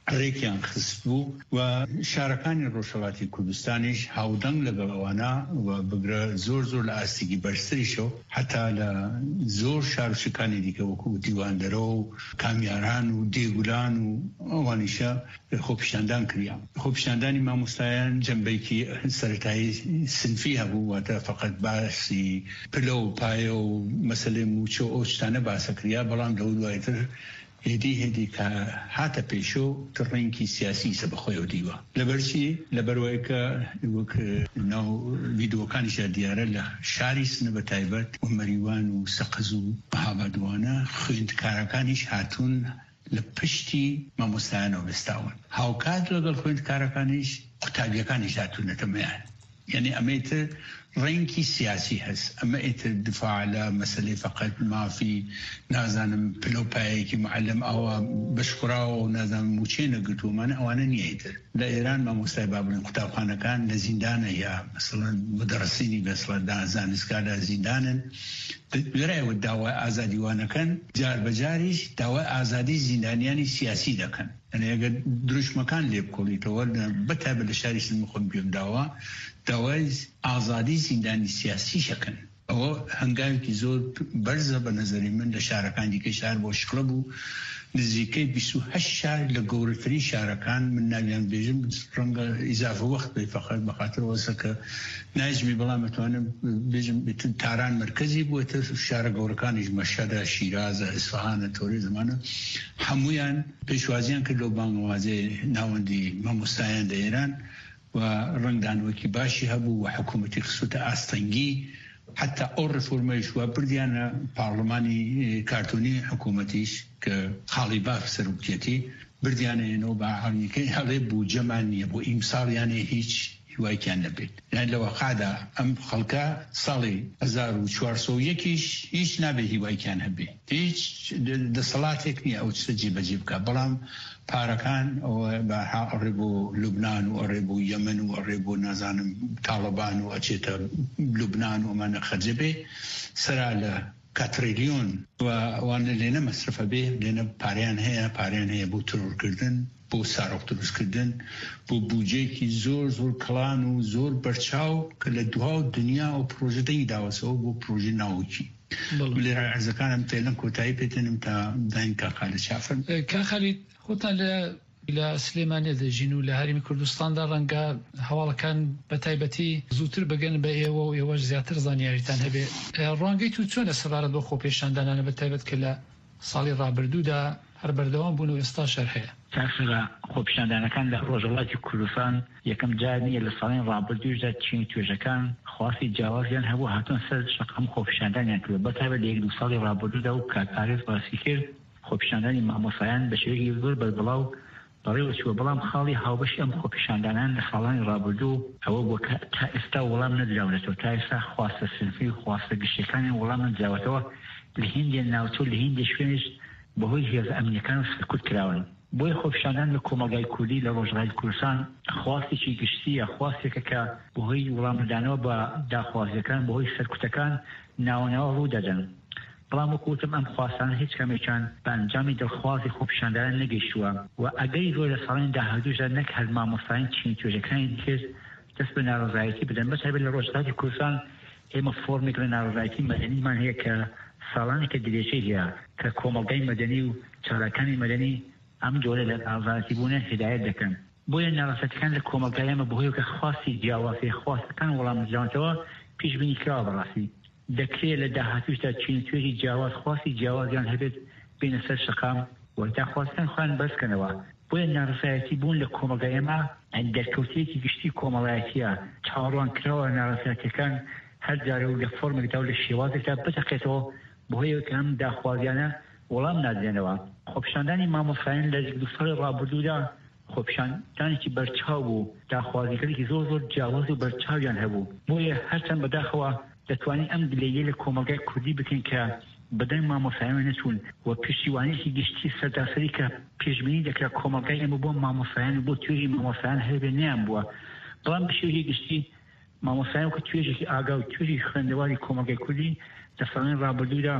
ڕێکیان خست بوو و شارەکانی ڕۆژهەڵاتی کوردستانیش هاودەنگ لەگەڵەوانە و بگرە زۆر زۆر لە ئاستێکی بەرزتریشەوە حتا لە زۆر شارشەکانی دیکە وەکو دیواندەرە و کامیاران و دێگولان و ئەوانیشە خۆپیشاندان کردیان. خۆپیشاندانی مامۆستایان جەمبەیەکی سەرەتایی سنفی هەبوو، واتە فقط باسی پلە و پایە و مەسەلەی موچە و ئەو شتانە باسە کریا، بەڵام لەو دوایتر هێدی هێدی کە هاتە پێشۆ تڕێنکی سیاسی سە بەخۆیەوە دیوە. لەبەرچی لەبەرەوەی کە وەک ناو ڤیدۆکانیشە دیارە لە شاری سنە بە تایبەت و مەریوان و سەقز و بەهابادوانە خوێندکارەکانیش هاتوون لە پشتی مامۆستایانەوە بستاون. هاوکات لەگەڵ خوێندکارەکانیش قوتابیەکانیش هاتوونەتە مەیان. یعنی ئەمەیتر ڕێنکی سیاسی هەست، ئەمە ئیتر دفاع لە مەسەلەی فقط مافی نازانم پلۆپایەکی معلم ئەوە بشقراوە و نازانم موچێ نەگرتومانە ئەوانە نییە. ئیتر لە ئێران مامۆستای بابڵین قوتابخانەکان لە زیندانە یا مەسەڵەن مدەڕسینی بەسڵەتدا زانستگا لە زیندانن، لەرایەوە داوای ئازادیوانەکەن، جار بەجاریش داوای ئازادی زیندانیانی سیاسی دەکەن. ئەگەر دروشمەکان لێ بکۆڵیتەوە بەتایبەت لە شاری سن خۆم پێم داوە داوای ئازادی زیندانی سیاسی شەکەن. ئەوە هەنگاوێکی زۆر بەرزە بە نەزەری من لە شارەکان دیکە شار بۆ شکڵە بوو. نزیکەی بیست و هەشت شار لە گەورەترین شارەکان من ناویان بێژم ڕەنگە ئیزافە وەخت بێ فەقەت بەخاتر وەسە کە نایژمی، بەڵام ئەتوانم بێژم تاران مرکزی بووەتە شارە گەورەکانیش مەشەدە، شیرازە، ئیسفەهانە، تۆرێ زمانە هەمویان پێشوازیان کرد لەو بانگوازەی ناوەندی مامۆستایان لە ئێران و ڕنگدانوەکی باشی هەبوو و حکوومەتی خسووتە ئاستەنگی، حتا ئەو ڕفۆرمەیش وە بردیانە پارلەمانی کارتۆنی حکوومەتیش کە خاڵی باف سەرۆکیەتی بردیانەوە بە هەڵیەکەی هەڵێ بوو جەمان نییە بۆ ئیمساڵیانێ هیچ هیوایکیان نەبێت. یان لەوە قادا ئەم خەڵکە ساڵی هەزار و چوارسە و یەکیش هیچ نابێت هیوایکیان هەبێ، هیچ دەسەڵاتێک نییە ئەو چ جێبەجێ بکە. بەڵام پارەکان بە ئەڕێ بۆ لوبناان و ئەڕێ بۆ یەمن و ئەڕێ بۆ نازانم تاڵەبان و ئەچێتە لوبناان و ئەمانە خەرجە بێ سەرا لە کاتریلیۆن و ئەوانە لێنە مەسرفە بێ، لێنە پاریان هەیە، پاریان هەیە بۆ ترۆرکردن، بۆ ساڕۆک دروستکردن، بۆ بودجەیەکی زۆر زۆر کڵان و زۆر بەرچاو کە لە دوها و دنیا و پرۆژەدەی داوەسەوە بۆ پرۆژە ناوکی. لێرە ئەرزەکانم فێڵەن کۆتایی پێتێنم تا داین کاخالە چافن. کاخالی خۆتان لە لە سلێمانێ دەژین و لە هەرمی کوردستاندا ڕەنگە هەواڵەکان بە تایبەتی زووتر بگەن بە ئێوە و ئێوەش زیاتر زانیاریتان هەبێ. ڕوانگەی تو چۆنە سەبارەت بۆ خۆپێشاندانانە بە تایبەت کە لە ساڵی ڕابردوودا هەر بەردەوام بوون و ئێستا شەر هەیە؟ چاکسەرە خۆپیشاندانەکان لە ڕۆژهەڵاتی کوردستان یەکەم جار نییە لە ساڵین ڕابردووشدا چینی توێژەکان خواستی جیاوازیان هەبوو هاتوون سەر شەقام خۆپیشاندانیان کرد. بە تایبەت لە یەک دو ساڵی ڕابردوودا و کات ئارێز باسی کرد خۆپیشاندانی مامۆسایان بە شێوەیەکی زۆر بەربڵاو بەڕێوە چووە، بەڵام خاڵی هاوبەشی ئەم خۆپیشاندانان لە ساڵانی ڕابردوو ئەوە بۆ تا ئێستا وەڵام نەدراونەتەوە، تا ئێستا خواستە سنفی و خواستە گشتەکانیان وەڵام نەدراوەتەوە. لە هیندێ ناوچە و لە هیندێ شوێنش بەهۆی هێز ئەمنیەکان سەرکوت کراون. بۆیە خۆپیشاندان لە کۆمەلگای کوردی لە ڕۆژهەڵاتی کوردستان خواستێکی گشتیە، خواستێکە کە بەهۆی وەڵامدانەوە بە داخوازیەکان بەهۆی سەرکوتەکان ناوەناوە ڕوو دەدەن. بەڵام وەکوتم ئەم خواستانە هیچ کەمێکیان بە ئەنجامی دڵخوازی خۆپیشاندانان نەگەیشتووە و ئەگەری زۆر لە ساڵانی داهاتووشدا نەک هەر مامۆستایان چینی توێژەکانی دیکەش دەست بە ناڕزایەتی بدەن. بەتایبەت لە ڕۆژهەڵاتی کوردستان ئێمە فۆرمێک لە ناڕزایەتی مەدەنیمان هەیە کە ساڵانی کە درێژەی هەیە کە کۆمەلگای مەدەنی و چارەکانی مەدەنی ئەم جۆرە لە ئازادی بوونە هدایەت دەکەن. بۆیە ناڕزایەتەکان لە کۆمەلگای ئێمە بەهۆی کە خواستی جیاوازی خواستەکان وەڵام نەدراونەتەوە پیشبینی کراوە. بەڕاستی دەکرێت لە داهاتووشدا چینی توێژی جیاواز خواستی جیاوازیان هەبێت بینە سەر شەقام وەتا خواستن خوان بەرزکەنەوە. بۆیە ناڕزایەتی بوون لە کۆمەلگای ئێمە دەرکەوتەیەکی گشتی کۆمەڵایەتیە. چاوەڕوان کراوە ناڕزایەتەکان هەر جارە و لە فۆرمێکدا و لە شێوازێکدا بتەقێتەوە بەهۆی کە ئەم داخوازیانە وەڵام نادرێنەوە. خۆپیشاندانی مامۆستایان لە دو ساڵی ڕابردوودا خۆپیشاندانێکی بەرچاو بوو، داخوازیەکەی زۆر زۆر جیاواز و بەرچاویان هەبوو. بۆیە هەرچەند بەداخەوە دەتوانین ئەم دلەیە لە کۆمەلگای کوردی بکەین کە بەدەن مامۆستایان نەچوون و پشتیوانێکی گشتی سەرداسەری کە پێشبینی دەکرا کۆمەلگای ئەمە بۆ مامۆستایان و بۆ توێژی مامۆستایان هەبێ نەیان بووە. بەڵام بەشێوەیەکی گشتی مامۆستایان کە توێژێکی ئاگا و توێژی خوێندەواری کۆمەلگای کوردی لە ساڵانی ڕابردوودا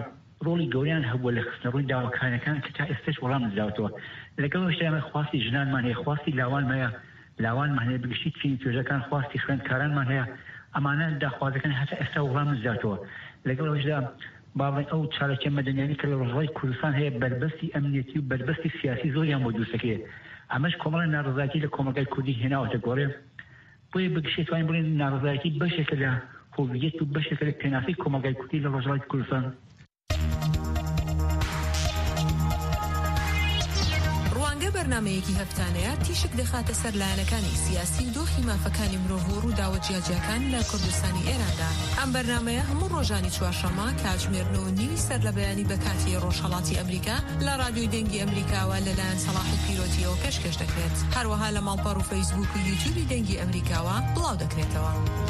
ڕۆڵی گەوریان هەبووە لە خستنەڕووی داواکانەکان کە تا ئێستش وەڵام نەدراوەتەوە لەگەڵ ئەوەشدا خواستی ژنانمان هەیە خواستی لاوانمان هەیە لاوانمان هەیە بگشتی چینی توێژەکان خواستی خوێندکارانمان هەیە ئەمانە داخوازەکان هەتا ئێستا وەڵام نەدراوەتەوە لەگەڵ ئەوەشدا باڵێن ئەو چارەکە مەدەنیانی کە لە ڕۆژهەڵاتی کوردستان هەیە بربەستی ئەمنیەتی و بربەستی سیاسی زۆریان بۆ دروستەکرێت ئەمەش کۆمەڵی ناڕزایەتی لە کۆمەلگای کوردی هێناوەتە گۆڕێ بۆیە بگشتی توانین بڵێن ناڕزایەتی بەشێکە لە هۆویەت و بەشێکە لە پێناسەی کۆمەلگای کوردی لە ڕۆژهەڵاتی کوردستان. بەرنامەیەکی هەفتانەیە تیشک دەخاتە سەر لایەنەکانی سیاسی و دۆخی مافەکانی مرۆڤ و ڕووداوە جیاجیەکان لە کوردستانی ئێراندا. ئەم بەرنامەیە هەموو ڕۆژانی چوارشەممە کاتژمێر و نیوی سەر لە بەیانی بە کاتی ڕۆژهەڵاتی ئەمریکا لە رادیۆی دەنگی ئەمریکاوە لەلایەن سەلاحی پیرۆتیەوە پێشکەش دەکرێت. هەروەها لە ماڵپەڕ و فەیسبوک و یوتیوبی دەنگی ئەمریکاوە بڵاو دەکرێتەوە.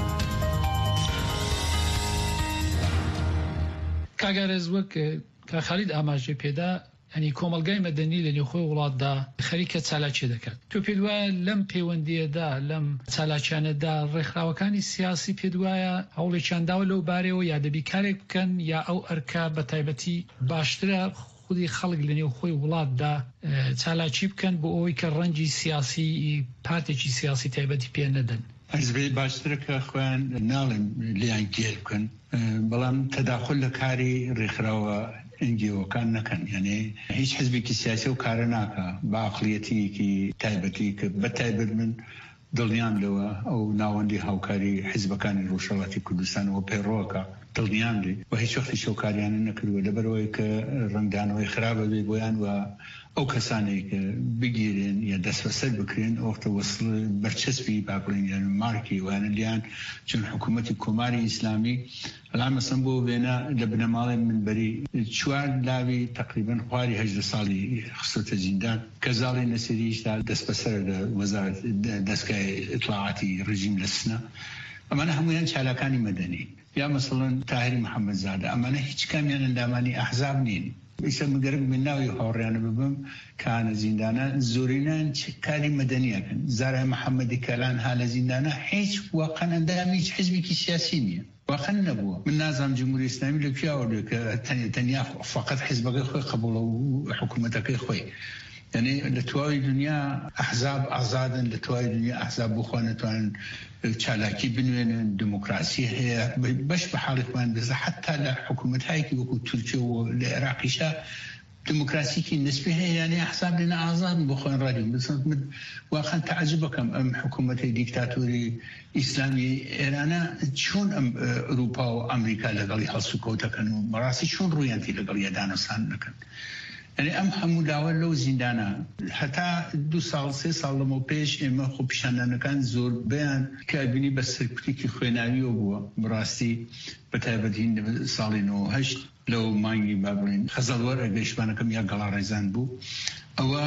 کاگەرز وەک کە خەلید ئاماژەی پێدا ئەنی کۆمەلگای مەدەنی لە نێوخۆی وڵاتدا خەریکە چالاکی دەکات. تۆ پێت وایە لەم پەیوەندیەدا لەم چالاکیانەدا ڕێکخراوەکانی سیاسی پێت وایە هەوڵێکیان داوە لەو بارەوە یا دەبی کارێک بکەن یا ئەو ئەرکا بە تایبەتی باشترە خودی خەڵک لە نێوخۆی وڵاتدا چالاکی بکەن بۆ ئەوەی کە ڕەنجی سیاسی پارتێکی سیاسی تایبەتی پێ نەدەن. ئەزبێ باشترە کە خۆیان ناڵێن لیان گێر بکەن بەڵام تەداخل لە کاری ڕێکخراوە ئەنجیۆکان نەکەن یعنی هیچ حزبێکی سیاسی و کارە ناکە بە عەقڵیەتێکی تایبەتی کە بە تایبەت من دڵنیام لەوە ئەو ناوەندی هاوکاری حزبەکانی ڕۆژهەڵاتی کوردستانەوە پەیڕۆکە دڵنیام لێ و هیچ وەختی شەوکاریانە نەکردووە لەبەرەوەی کە ڕنگدانەوەی خراپە بێ بۆیان و ئەو کەسانێک بگیرێن یا دەست بەسەر بکرێن ئەوختە وەسڵ بەرچەسبی باڵین یان مارکی وانە لیان چون حکوومەتی کۆماری ئیسلامی لامەسم بۆ بێنە لە بنەماڵی منبەری چوار لاوی تقریبا خواری هەژدە ساڵی خستۆتە زیندان کە زاڵی نەسەریشدا دەست بەسەر لە وەزارەت دەستگای ئیطلاعاتی ڕژیم لە سنە ئەمانە هەمویان چالاکانی مەدەنی یا مەسەڵەن تاهری محەممەدزادە ئەمانە هیچ کامیان ئەندامانی ئەحزاب نین. ئیسا مگەرم من ناوی هاوڕیانە ببم کانە زیندانە زۆرینان کاری مەدەنیەکەن زارای محەممەدی کەلان ها لە زیندانە هیچ واقعا ئەندامی هیچ حزبێکی سیاسی نییە واقعا نەبووە. من نازانم جمهوری ئیسلامی لە کوێوە کە تەنیا فقط حزبەکەی خۆی قبوڵە و حکوومەتەکەی خۆی یعنی لە تواوی دنیا ئەحزاب ئازادن لە تواوی دنیا ئەحزاب بخوا نتوانن چالاکی بنوێنن دموکراسی هەیە بەش بە حاڵێکمان دەزە حتا لە حکوومەتایەکی وەکو تورکیە و لە عێراقیشا دموکراسیکی نسبی هەیە یعنی ئەحزاب لێنە ئازادن بۆ خۆیان ڕادیۆ من واقعا تەعجبەکەم ئەم حکوومەتی دیکتاتۆری ئیسلامی ئێرانە چۆن ئەم ئەوروپا و ئەمریکا لەگەڵی هەڵسوکەوتەکەن و بەڕاستی چۆن ڕوویانتی لەگەڵ یەدانەسان دەکەن. یعنی ئەم هەموو داوە لەو زیندانە هەتا دو ساڵ سێ ساڵ لەمە پێش ئێمە خۆ پیشاندانەکان زۆر بیان کە بینی بە سەرکوتێکی خوێناویەوە بووە بڕاستی بە تایبەتین ساڵی نۆ هەشت لەو مانگی با بڵین خەزەڵوەرە گەیشتمانەکەم یا گەڵا ڕێزان بوو ئەوە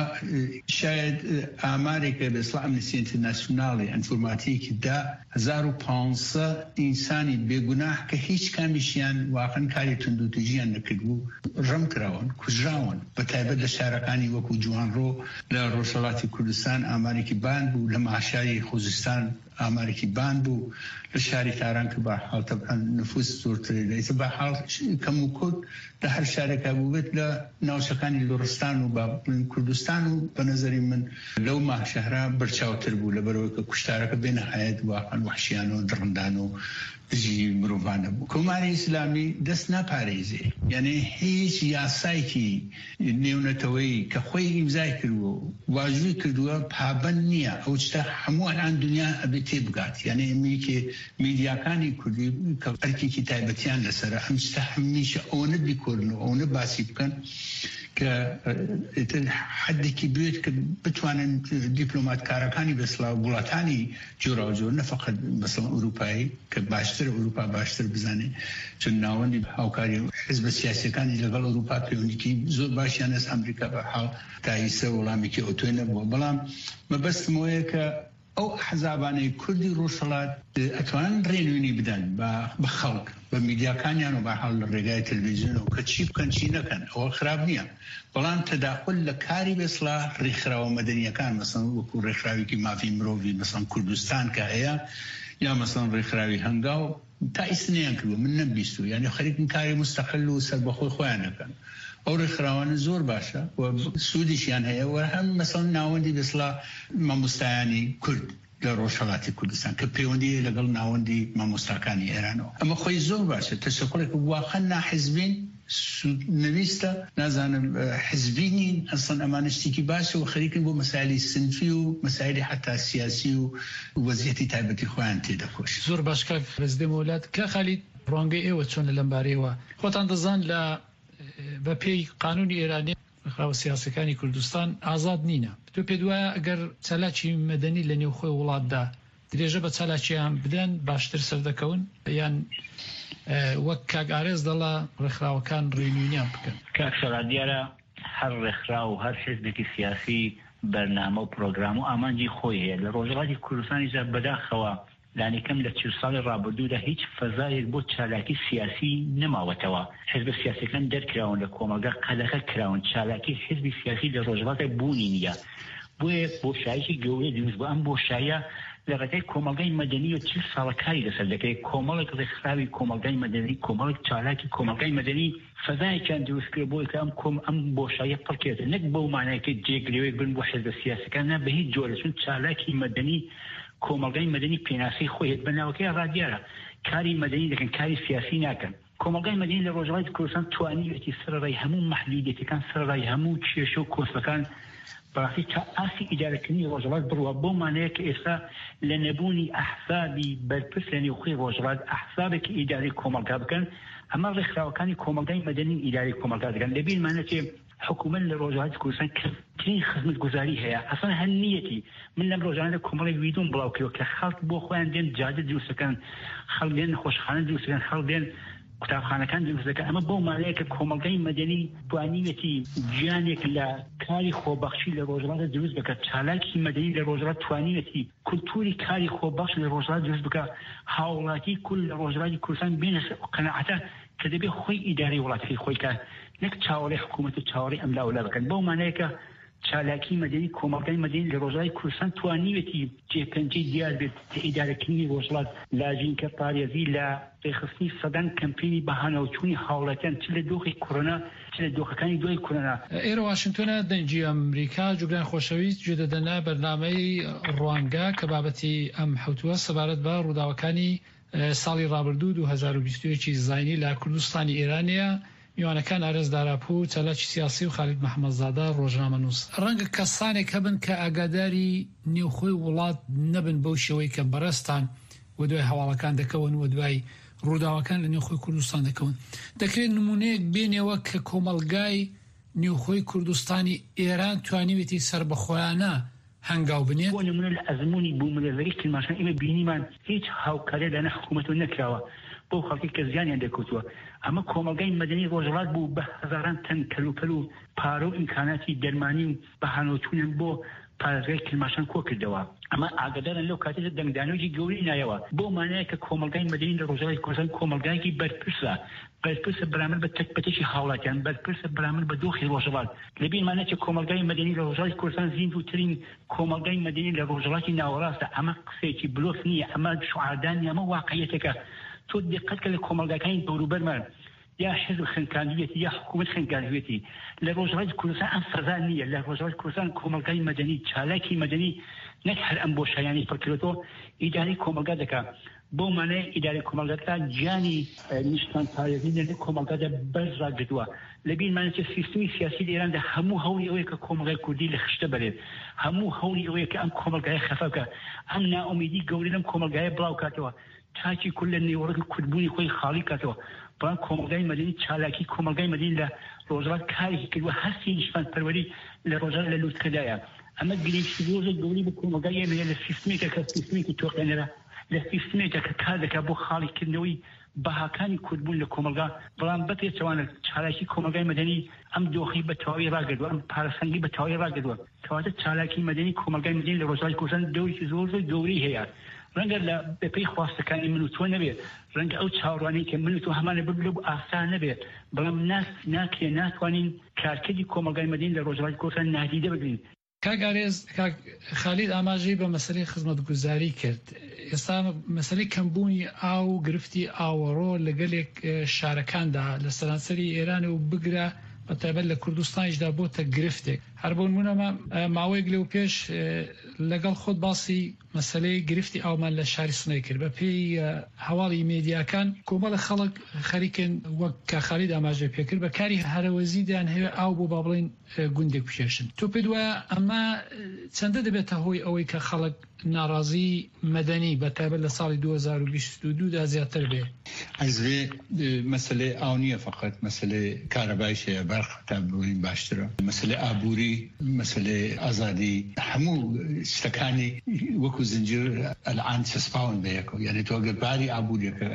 شاید ئامارێکە لە ئیسڵام ئەمنستی ئینتەرناسیۆناڵی ئینفۆرماتیکی دا هەزار و پانسە ئینسانی بێگوناح کە هیچ کامیشیان واقعا کاری توندوتیژیان نەکردبوو ڕەم کراون کوژراون بە تایبەت لە شارەکانی وەکو جوانڕۆ لە ڕۆژهەڵاتی کوردستان ئامارێکی بان بوو لە ماشای خوزستان ئامارێکی بان بوو لە شاری تاران کە بەحاڵ تەبعاً نفوس زۆرترێ لەیسە بەحاڵ کەم و کورد لە هەر شارێکا بووبێت لە ناوچەکانی لۆڕستان و کوردستان و بە نەزەری من لەو ماشەهرا بەرچاوتر بوو لەبەرەوەی کە کوشتارەکە بێنە حەیەت واقعاً وحشیانە و دڕندان و دژی مرۆڤانە بوو. کۆماری ئیسلامی دەست ناپارێزێ یعنی هیچ یاسایکی نێونەتەوەی کە خۆی ئیمزای کردووە واژووی کردووە پابەند نییە ئەو شتە هەموو ئەلان دنیا ئەبێ تێ بگات یعنی ئەمریکێ میدیاکانی کوردی کە ئەرکێکی تایبەتیان لەسەرە ئەم شتە هەمیشە ئەوەنە بیکۆرن و ئەوەنە باسی بکەن کە حدێکی بێت کە بتوانن دیپلۆماتکارەکانی بەسڵاو وڵاتانی جۆرا و جۆر نەفقەت بەسڵ ئەوروپایی کە باشتر ئەوروپا باشتر بزانێ چون ناوەندی هاوکاری حزبە سیاسیەکانی لەگەڵ ئەوروپا پەیوەندیکی زۆر باشیان هەست ئەمریکا بەحاڵ تایسە وەڵامێکی ئۆتۆی نەبووە بەڵام مەبەستمەوەیە کە ئەو حەزابانەی کوردی ڕۆژهەڵات ئەتوانن ڕێنوێنی بدەن بە خەڵک بە میدیاکانیان و بەحاڵ لە ڕێگای تەلەڤیزیۆنەوە کە چی بکەن چی نەکەن ئەوە خراپ نییە بەڵام تەداخل لە کاری بەسڵا ڕێکخراوە مەدەنیەکان مەسەڵەن وەکو ڕێکخراوێکی مافی مرۆڤی مەسەڵەن کوردستان کە هەیە یا مەسەڵەن ڕێکخراوی هەنگاو تا ئیسنیان کردو من نەمبیست و یعنی خەریکن کاری مستەقل و سەربەخۆی خۆیان دەکەن ئەو ڕێکخراوانە زۆر باشە و سوودیشیان هەیە و هەم مەسەڵەن ناوەندی بەسڵا مامۆستایانی کورد لە ڕۆژهەڵاتی کوردستان کە پەیوەندی لەگەڵ ناوەندی مامۆستاکانی ئێرانەوە ئەمە خۆی زۆر باشە تەشەکوڵێک واقعا ناحیزبین نویستە نازانم حزبینین ئەسڵەن ئەمانە شتێکی باشە و خەریکن بۆ مەسایلی سنفی و مەسایلی حتا سیاسی و وەزیەتی تایبەتی خۆیان تێدەخۆش زۆر باشکە پرزیدەم وڵات کە خالیت ڕۆنگەی ئێوە چۆن لە لەمبارەیەوە خۆتان دەزان لە بە پێی قانونی ئێرانی ڕێکخراوە سیاسەکانی کوردستان ئازاد نینە تۆ پێ دوایە ئەگەر چالاکی مەدەنی لە نێوخۆی وڵاتدا درێژە بە چالاکییان بدەن باشتر سەردەکەون یان وەک کاک ئارێز دەڵا ڕێکخراوەکان ڕێنوینیان بکەن کاکسەڵا دیارە هەر ڕێکخرا و هەر حزبێکی سیاسی بەرنامە و پرۆگرام و ئامانجی خۆی هەیە لە ڕۆژهەڵاتی کوردستانیدا بەداخەوە لانیکەم لە چل ساڵی ڕابردوودا هیچ فەزایەک بۆ چالاکی سیاسی نەماوەتەوە حزب سیاسەکان دەرکراون لە کۆمەلگا قەدەغە کراون چالاکی حزبی سیاسی لە ڕۆژهەڵاتە بوونی نییە بۆیە بۆشایشی گەورەی دروست بۆ ئەم بۆشایە لە ڕێگەی کۆمەلگای مەدەنی و چل ساڵەکاری لەسەر دەکەی کۆمەڵێک ڕێکخراوی کۆمەلگای مەدەنی کۆمەڵێک چالاکی کۆمەلگای مەدەنی فەزایەکیان دروست کرد بۆی کە ئەم کۆم ئەم بۆشایە پڕکێتە نەک بەو مانایەکە جێگرێوەی بن بۆ حزب سیاسەکان نە بە هیچ جۆرە چون چالاکی مەدەنی کۆمەلگای مەدەنی پێناسەی خۆیت بەناوەکەی ڕادیارە کاری مەدەنی دەکەن کاری سیاسی ناکەن کۆمەلگای مەدەنی لە ڕۆژهەڵاتی کوردستان توانیوێتی سەرڕای هەموو مەحدودیەتەکان سەرڕای هەموو کێشە و کۆسەکان بەڕاستی تا ئاسی ئیدارەکردنی ڕۆژهەڵات بڕوە بۆ مانەیە کە ئێستا لە نەبوونی ئەحزابی بەرپرس لە نێوخۆی ڕۆژهەڵات ئەحزابێکی ئیداری کۆمەلگا بکەن ئەمە ڕێکخراوەکانی کۆمەلگای مەدەنی ئیداری کۆمەلگا دەکەن لەبیرمانە چێ حکومەت لە ڕۆژهەڵاتی کوردستان کەمترین خزمەتگوزاری هەیە ئەسڵا هەر نیەتی من لەم ڕۆژانە کۆمەڵێک ویدۆم بڵاو کردەوە کە خەڵک بۆ خۆیان دێن جادە دروستەکەن خەڵک دێن خۆشخانە دروستەکەن خەڵک دێن قوتابخانەکان دروست دەکەن ئەمە بۆ مانەیە کە کۆمەلگای مەدەنی توانیوێتی گیانێک لە کاری خۆبەخشی لە ڕۆژهەڵاتە دروست بکات چالاکی مەدەنی لە ڕۆژهەڵات توانیوێتی کولتوری کاری خۆبەخش لە ڕۆژهەڵات دروست بکات هاوڵاتی کول لە ڕۆژهەڵاتی کوردستان بینە قەناعەتە کە دەبێت خۆی ئیدارەی وڵاتی خۆی کات نەک چاوەڕێی حکوومەت و چاوەڕێی ئەملا ولا بکەن بەو مانەیە کە چالاکی مەدەنی کۆمەلگای مەدەنی لە ڕۆژهەڵاتی کوردستان توانیوێتی جێپەنجەی دیار بێت ئیدارەکردنی ڕۆژهەڵات لاژینکە پارێزی لە ڕێخستنی سەدان کەمپینی بەهانەوەچوونی هاوڵاتیان چ لە دۆخی کۆرۆنا چ لە دۆخەکانی دوای کۆرۆنا ئێرە واشنگتۆنە دەنگی ئەمریکا جوگران خۆشەویست گوێدەدەنا بەرنامەی ڕوانگە کە بابەتی ئەم حوتووە سەبارەت بە ڕووداوەکانی ساڵی ڕابردوو دوو هەزار و بیست و یەک زاینی لە کوردستانی ئێرانەیە میوانەکان ئارێز داراپوو چالاکی سیاسی و خالید محەممەدزادە ڕۆژنامەنووس ڕەنگە کەسانێک هەبن کە ئاگاداری نێوخۆی وڵات نەبن بەو شێوەی کە بەڕێستان و دوای هەواڵەکان دەکەون و دوای ڕووداوەکان لە نێوخۆی کوردستان دەکەون دەکرێت نمونەیەک بێنەوە کە کۆمەلگای نێوخۆی کوردستانی ئێران توانیوێتی سربەخۆیانە هەنگاو بنێت بۆ نمونە لە ئەزمموی بوومەلەڤەری کلماشان ئێمە بینیمان هیچ هاوکارێ لەنە حکوومەت نەکراوە بۆ خەڵکی کە زیانیان دەکەوتووە ئەمە کۆمەلگای مەدەنی ڕۆژهەڵات بوو بە هەزاران تەن کەلوپەل و پارە و ئیمکاناتی دەرمانی و بەهانەوەچوونیان بۆ پارێزگای کلماشان کۆ کردەوە ئەمە ئاگادارن لەو کاتێدا دەنگدانۆژی گەوری نایەوە بۆ مانایە کە کۆمەلگای مەدەنی لە ڕۆژهەڵاتی کوردستان کۆمەلگایەکی بەرپرسە بەرپرسە بەرامبەر بە تەکبەتێکی هاوڵاتیان بەرپرسە بەرامبەر بە دۆخی ڕۆژهەڵات لەبیرمانە چ کۆمەلگای مەدەنی لە ڕۆژهەڵاتی کوردستان زیندووترین کۆمەلگای مەدەنی لە ڕۆژهەڵاتی ناوەڕاستە ئەمە قسێکی بلۆف نییە ئەمە شوعاردانی ئەمە واقعیەتێکە تۆ دقت کە لە کۆمەلگاکانی دەوروبەرمان یا حزب خنکاندوێتی یا حکوومەت خنکاندوێتی لە ڕۆژهەڵاتی کوردستان ئەم سەرزا نییە لە ڕۆژهەڵاتی کوردستان کۆمەلگای مەدەنی چالاکی مەدەنی نەک هەر ئەم بۆشایانی پڕکردەوە ئیداری کۆمەلگا دەکات بۆ مانای ئیداری کۆمەلگاکە گیانی نیشتان پارێزی لە کۆمەلگادا بەرز ڕاگرتووە لەبیرمانە چ سیستمی سیاسی لە ئێراندا هەموو هەوڵی ئەوەیە کە کۆمەلگای کوردی لە خشتە بەرێت هەموو هەوڵی ئەوەیە کە ئەم کۆمەلگایە خەفە بکات ئەم نائومیدی گەورەی لەم کۆمەلگایە بڵاو کاتەوە تاکی کل لە نێوەڕەتی کورتبوونی خۆی خاڵی کاتەوە بەڵام کۆمەلگای مەدەنی چالاکی کۆمەلگای مەدەنی لە ڕۆژهەڵات کارێکی کردووە هەستی نیشتمان پەروەری لە ڕۆژهەڵات لە لووتکەدایە ئەمە گرنگی زۆر گەوری بە کۆمەلگای ئێمەیە لە سیستمێکە کە سیستمێکی تۆقێنەرە لە سیستمێکە کە کار دەکات بۆ خاڵیکردنەوەی بەهاکانی کورتبوون لە کۆمەلگا بەڵام بەپێچەوانە چالاکی کۆمەلگای مەدەنی ئەم دۆخی بە تەواوی ڕاگردووە ئەم پارەسەنگی بە تەواوی ڕاگردووە کەواتە چالاکی مەدەنی کۆمەلگای مەدەنی لە ڕۆژهەڵاتی کوردستان دەوری زۆر زۆر گەورەی هەیە ڕەنگە لە بەپێی خواستەکانی من و تۆ نەبێت ڕەنگە ئەو چاوەڕوانی کە من و تۆ هەمانە ببلە بوو ئاسان نەبێت بەڵام ناکرێ ناتوانین کارکردی کۆمەلگای مەدەنی لە ڕۆژهەڵاتی کوردستان نادیدە بگرین کاک ئارێز کاک خالید ئاماژەی بە مەسەلەی خزمەتگوزاری کرد ئێستا مەسلەی کەمبوونی ئاو گرفتی ئاوەڕۆ لەگەلێک شارەکاندا لە سەرانسەری ئێرانە و بگرە بەتایبەت لە کوردستانیشدا بۆتە گرفتێک هەر بۆ نمونەمە ماوەیەک لەو پێش لەگەڵ خۆت باسی مەسلەی گرفتی ئاومان لە شاری سنەی کرد بە پێی هەواڵی مێدیاکان کۆمەڵە خەڵک خەریکن وەک کاخالید ئاماژە پێکرد بە کاری هەرەوەزیدان هەیە ئاو بۆ با بڵێن گوندێک بکێشن تۆ پێ دوایە ئەمە چەندە دەبێتە هۆی ئەوەی کە خەڵک ناڕازی مەدەنی بەتایبەت لە ساڵی دوو هەزار و بیست و دوو دا زیاتر بێ ئەزێ مەسلەی ئاو نییە فقط مەسلەی کارەبایش هەیە بەرخ تا بڵین باشترە مەسلەی ئابووری مەسلەی ئازادی هەموو شتەکانی وەکو زنجیر ئەلعان چەسپاون بەیەکەوە یعنی تۆ ئەگەر باری ئابووریەکە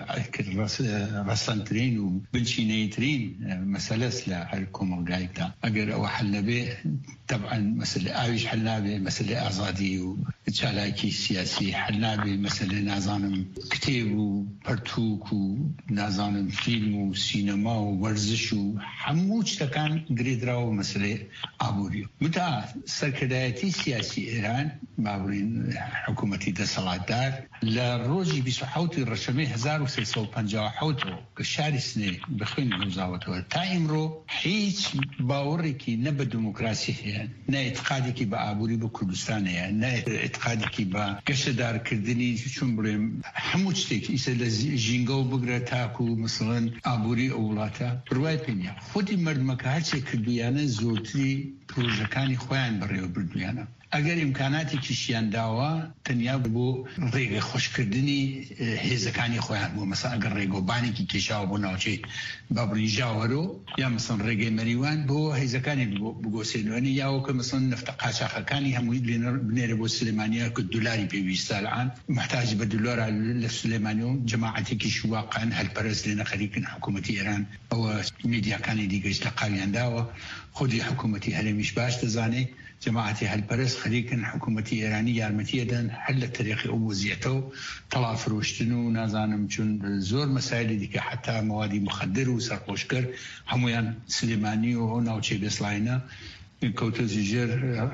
ڕەسەنترین و بنچینەیترین مەسەلەس لە هەر کۆمەلگایەکدا ئەگەر ئەوە حەل نەبێ طبعا مەسلەی ئاویش حەل نابێ مەسلەی ئازادی و چالاکی سیاسی حەل نابێ مەسلەی نازانم کتێب و پەرتووک و نازانم فیلم و سینەما و وەرزش و هەموو شتەکان گرێدراوە مەسلەی ئابووری متا سەرکردایەتی سیاسی ئێران باڵین حکوومەتی دەسەڵاتدار لە ڕۆژی بیست و حەوتی ڕەشەمەی هەزار و سێ سەد و پەنجا و حەوت کە شاری سنەی بخوێن نووزاوەتەوە تا ئیمڕۆ هیچ باوەڕێکی نە بە دموکراسی هەیە نە ئێتقادێکی بە ئابووری بە کوردستان هەیە نە ئێتقادێکی بە گەشەدارکردنی چون بڵێم هەموو شتێکی ئیسە لە ژینگە و بگرە تاکو و مثڵەن ئابووری ئەو وڵاتە بڕوای پێنیە خودی مردمەکە هەرچێ کردویانە زۆرتری پرۆژەکانی خۆیان بەڕێوە بردویانە ئەگەر ئیمکاناتێکی شیان داوە تەنیا بۆ ڕێگە خۆشکردنی هێزەکانی خۆیان بوو مەسا ئەگەر ڕێگۆبانێکی کێشاوە بۆ ناوچەی بابڕی ژاوەرۆ یا مەسن ڕێگەی مەریوان بۆ هێزەکانی بگۆسێنوێنی یاوەکە مەسن نەفتە قاچاقەکانی هەمووی بنێرە بۆ سلێمانیا کە دولاری پێویستە الان محتاج بە دولارە لە سلێمانی و جەماعەتێکی شواقان هەلپەرست لێنە خەریکن حکوومەتی ئێران ئەوە میدیاکانی دیگەش لە قاویانداوە خودی حکوومەتی هەرێمیش باش دەزانێ جماعتی هەلپەرست خەریکن حکوومەتی ئێرانی یارمەتیەدەن هەر لە تەریقی ئەو وەزیەتەوە تەڵا فرۆشتن و نازانم چون زۆر مەسایلی دیکە حتا مەوادی مخدر و سەرخۆشکەر هەمویان سلێمانی و ناوچەی بێسلاینە کەوتە زیژێر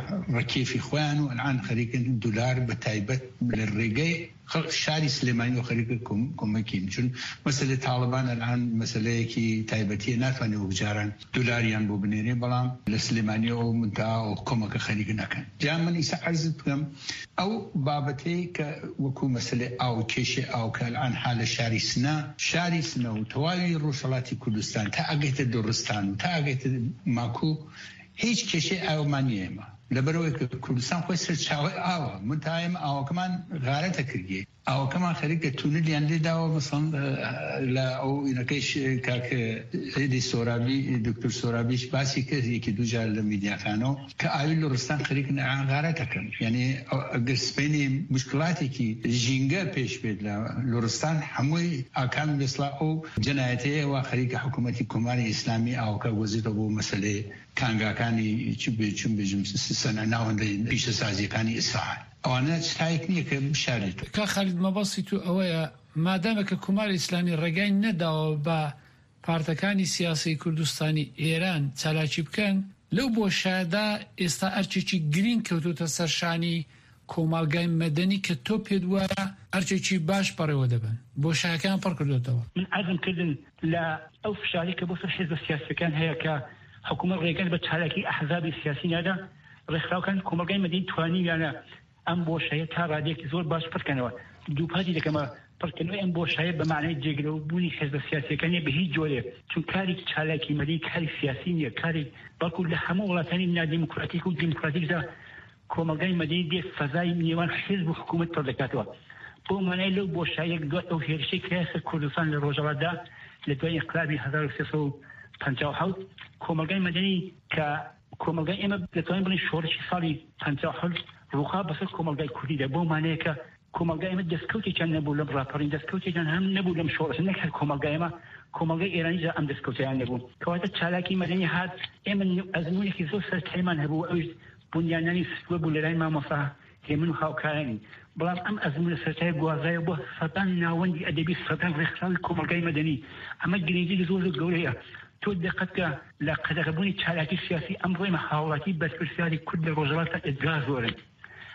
ڕکێفی خۆیان و ئەلعان خەریکن دولار بە تایبەت لە ڕێگەی شاری سلێمانی و خەریکە کۆمەکین چون مەسەلەی تاڵبان ئەلعان مەسەلەیەکی تایبەتیە ناتوانێ وەکجاران دولاریان بۆ بنێرێ بەڵام لە سلێمانی ئەو منتا و کۆمەکە خەریک نەکەن جا من ئیسا عەرزت بکەم ئەو بابەتەی کە وەکو مەسەلەی ئاو کێشێ ئاو کە ئەلعان حالە شاری سنە شاری سنە و تەواوی ڕۆژهەڵاتی کوردستان تا ئەگەیتە دۆڕستان و تا ئەگەیتە ماکوو هیچ کێشەی ئاومانی ئێمە لەبەرەوەی کە کوردستان خۆی سەرچاوی ئاوە منتایم ئاوەکەمان غارەتە کردی ئاوەکەمان خەریکە تونلیان لێداوە مەسەڵ لە ئەو ئینەکەیش کاکە هێدی سۆرابی دکتۆر سۆرابیش باسی کرد یەکی دووجار لە میدیاکانەوە کە ئاوی لۆڕستان خەریکن غارەتەکەن یعنی ئەگەر سپێنی مشکلااتێکی ژینگە پێش بێت لە لۆڕستان هەمووی ئاکان بێسلا ئەو جەنایەتەیە وا خەریکە حکوومەتی کۆماری ئیسلامی ئاوکە وەزیتە بۆ مەسەلەی کانگاکانی چ بێ چون بێژم سەنە ناوەندەی پیشە سازیەکانی ئیسراحەت ئەوانە چایەک نییە کە بشارێت کا خالید مەبەستی تو ئەوەیە مادامە کە کوماری ئیسلامی ڕێگای نەداوە بە پارتەکانی سیاسی کوردستانی ئێران چالاکی بکەن لەو بۆشایەدا ئێستا ئەرچێکی گرنگ کەوتوتە سەرشانی کۆمەڵگای مەدەنی کە تۆ پێت وایە ئەرچێکی باش پەڕێوە دەبن بۆشایەکان پڕ کردوتەوە من عەزم کردن لە ئەو فشاری کە بۆ سەر حیزب سیاسیەکان هەیە کە حکوومەت ڕێگەن بە چالاکی ئەحزابی سیاسی نادا ڕێکخراوەکان کۆمەلگای مەدەنی توانیویانە ئەم بۆشایە تا ڕادێکی زۆر باش پڕکەنەوە دووپاتی دەکەمە پڕکردنەوەی ئەم بۆشایە بە معنای جێگرەوە بوونی حیزب سیاسیەکان نیە بە هیچ جۆرێک چون کاری چالاکی مەدەنی کاری سیاسی نییە کاری بەڵکو لە هەموو وڵاتانی نادیموکراتیک و دیموکراتیکدا کۆمەلگای مەدەنی دێ فەزای نێوان حیزب و حکوومەت پڕ دەکاتەوە بۆ معنای لەو بۆشایەک دوات ئەو هێرشەی کە سەر کوردستان لە ڕۆژهەڵاتدا لە دوای ئینقلابی هەزار و سێ سەد و پەنجا و حەوت کۆمەلگای مەدەنی کە کۆمەلگای ئێمە دەتوانین بڵین شۆڕشی ساڵی پەنجا و حەوت ڕووخا بەسەر کۆمەلگای کوردیدا بۆ مانەیە کە کۆمەلگای ئێمە دەستکەوتێکیان نەبوو لەم ڕاپەڕین دەستکەوتێکیان هەم نەبوو لەم شۆڕش نەک هەر کۆمەلگای ئێمە کۆمەلگای ئێرانیدا ئەم دەستکەوتیان نەبوو کەواتە چالاکی مەدەنی هات ئێمە ئەزموونێکی زۆر سەرکەیمان هەبوو ئەوش بنیانانی فتووە بوو لە لای مامۆستا هێمن و هاوکارانی بەڵام ئەم ئەزمونە سەرکای گوازایە بۆ سەدان ناوەندی ئەدەبی سەدان ڕێکخراوی کۆمەلگای مەدەنی ئەمە گرنگی زۆر زۆر گەورەیە تۆ دقتکە لە قەدەغەبوونی چالاکی سیاسی ئەم ڕێمە هاوڵاتی بەرپرسیاری کورد لە ڕۆژهەڵاتە ئەدرا زۆرن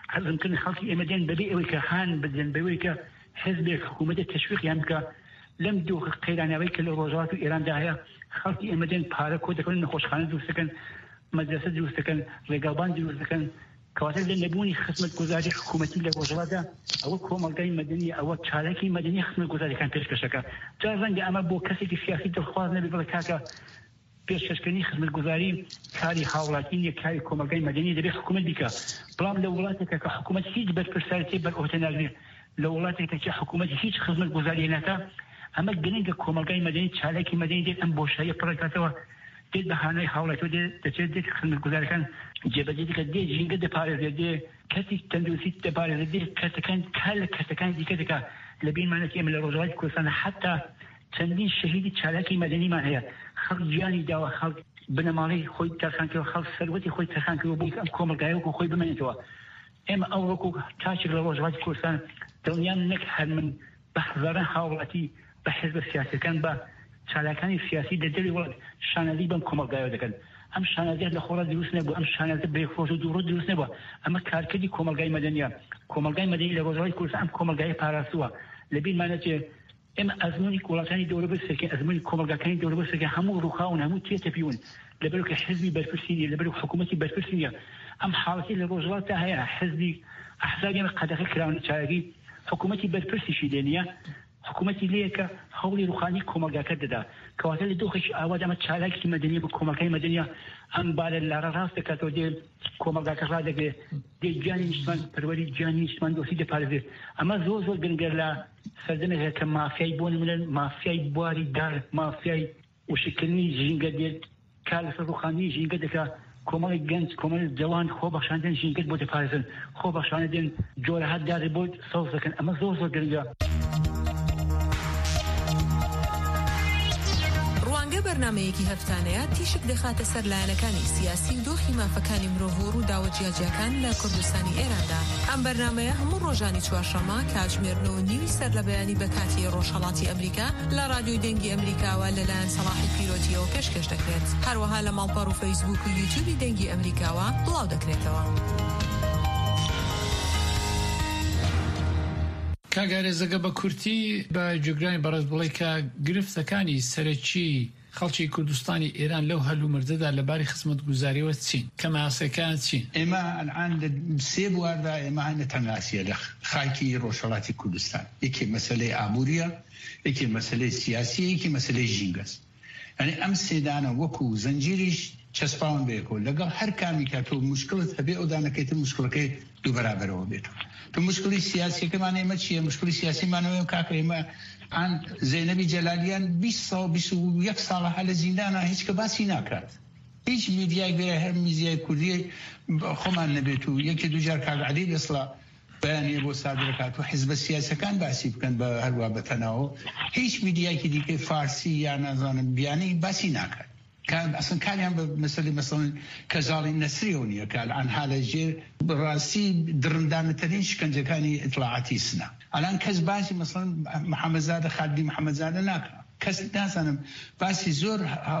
يمكن خلقي إمدين ببيئة وكهان بدن بويك حزب حكومة التشويق يمكن لم دو قيران ويك الروجات إيران داهية خلقي إمدين بارك ودكون نخوش خانة دو سكن مدرسة دو سكن رقابان دو سكن كواتل لنبوني خدمة گزارش حکومتی لروجات أو كومالگای مدني أو چالکی مدني خدمة گزارش كان پیش کشکا جازن اما بو کسی که سیاسی دلخواز نبی بلا کاکا پیشکشکنی خدمت گزاری کاری حاولاتی یا کاری کمکای مدنی دبی حکومت بیکا بلام لولاتی که حکومت هیچ بر پرسالتی بر اوتناگری لولاتی که حکومت هیچ خدمت گزاری نتا اما گنگ کمکای مدنی چالکی مدنی دید ام بوشای پرکاتوا دید بهانه حاولاتی دید دید خدمت گزاری کن جبهه که دید جنگ دپاره دید کسی تندوسی دپاره دید کسی کن کل کسی کن دیگه دیگه لبین معنی من الرجوات كوسان حتى تندين شهيد چالاكي مدني ما هي خلق جاني داوا خلق بنمالي خوي ترخان كيو خلق ثروتي خوي ترخان كيو بيك ام كومل غايو خوي بمنتوا اما اوركو تاشر الرجوات كوسان دنيا نكح من بحضران حاولتي بحزب السياسي كان با چالاكاني السياسي ددري ولد شانالي بم كومل غايو دكن ام شانالي لخورا دروس نبو ام شانالي بريفوز دورو دروس نبو اما كاركدي كومل غاي مدنيا كومل غاي مدني الرجوات كوسان ام كومل غاي باراسوا لبين معناته اما ازموني كولاتاني دولة بسكن ازموني كومالگاكاني دولة بسكن همو رخاون همو تيتبيون لبلوك حزبي برفرسيني لبلوك حكومتي برفرسيني ام حالتي للرجلات هيا حزبي احزابي من قدر كراون تشاغي حكومتي برفرسي شيدانيا حكومتي ليك حولي رخاني كومالگاكا ددا كواتل دوخش اواد ما تشالاكي مدنيه بكومالگاي مدنيه ام بال راس دكاتو دي كومالگاكا رادك دي جاني نشمان پروري جاني نشمان دوسي دي پارزي اما زو زو گنگرلا سردنه که مافیای بون من مافیای بواری دار مافیای وشکلنی جنگ دید کال سرخانی جنگ دکا کمال گنج کمال جوان خوب بخشاندن جنگ بود پایزن خوب بخشاندن جورهات داری بود سوز کن اما زور زور گنگا بەرنامەیەکی هەفتانەیە تیشک دەخاتە سەر لایەنەکانی سیاسی و دۆخی مافەکانی مرۆڤ و داوەجیاجیەکان لە کوردستانی ئێراندا. ئەم بەرنامەیە هەموو ڕۆژانی چوارشەممە کاتژمێر و نیوی سەر لە بەیانی بە کاتی ڕۆژهەڵاتی ئەمریکا لە رادیۆی دەنگی ئەمریکاوە لەلایەن سەلاحی پیرۆتیەوە پێشکەش دەکرێت. هەروەها لە ماڵپەڕ و فەیسبوک و یوتیوبی دەنگی ئەمریکاوە بڵاو دەکرێتەوە. کاگارێزەگە بە کورتی بە جوگرانی بەڕێز بڵێ کە گرفتەکانی سەرەکی خەڵکی کوردستانی ئێران لەو هەلوو مردەدا لەباری خزمەت گوزاریەوە چین کەماسەکان چین ئێمە الان سێ بواردا ئێمە هەنە تەناسیە لە خاکی ڕۆژهەڵاتی کوردستان یەکێ مەسەلەی ئابووریە یەکێ مەسەلەی سیاسی یەکێ مەسەلەی ژینگەس یعنی ئەم سێدانە وەکو زەنجیریش چەسپاون بێکۆ لەگەڵ هەر کامی کە تۆ مشکلت هەبێ ئەو دانەکەیتر مشکلەکەی دوو بەرابەرەوە بێتەوە تو مشکلی سیاسیەکەمان ئێمە چییە مشکلی سیاسیمانەوە کاکە ئێمە ئان زەینەبی جەلالیان بیست ساڵ بیست و یەک ساڵە هە لە زیندانە هیچ کە باسی ناکات هیچ میدیای بێ هەر میدیای کوردی خۆمان نەبێت و یەکی دووجار کاک عەلی دەسڵا بەیانیە بۆ سادرەکات و حیزبە سیاسەکان باسی بکەن بە هەروە بەتەناوە هیچ میدیایکی دیکە فارسی یا نازانم بیانی باسی ناکات كان اصلا كان يعني مثلا مثلا كزالي النسريونيه كان عن حاله جير راسي درندان تريش كان كاني اطلاعاتي سنه الان كزباسي مثلا محمد زاده خالدي محمد زاده ناك كس ناس انا باسي زور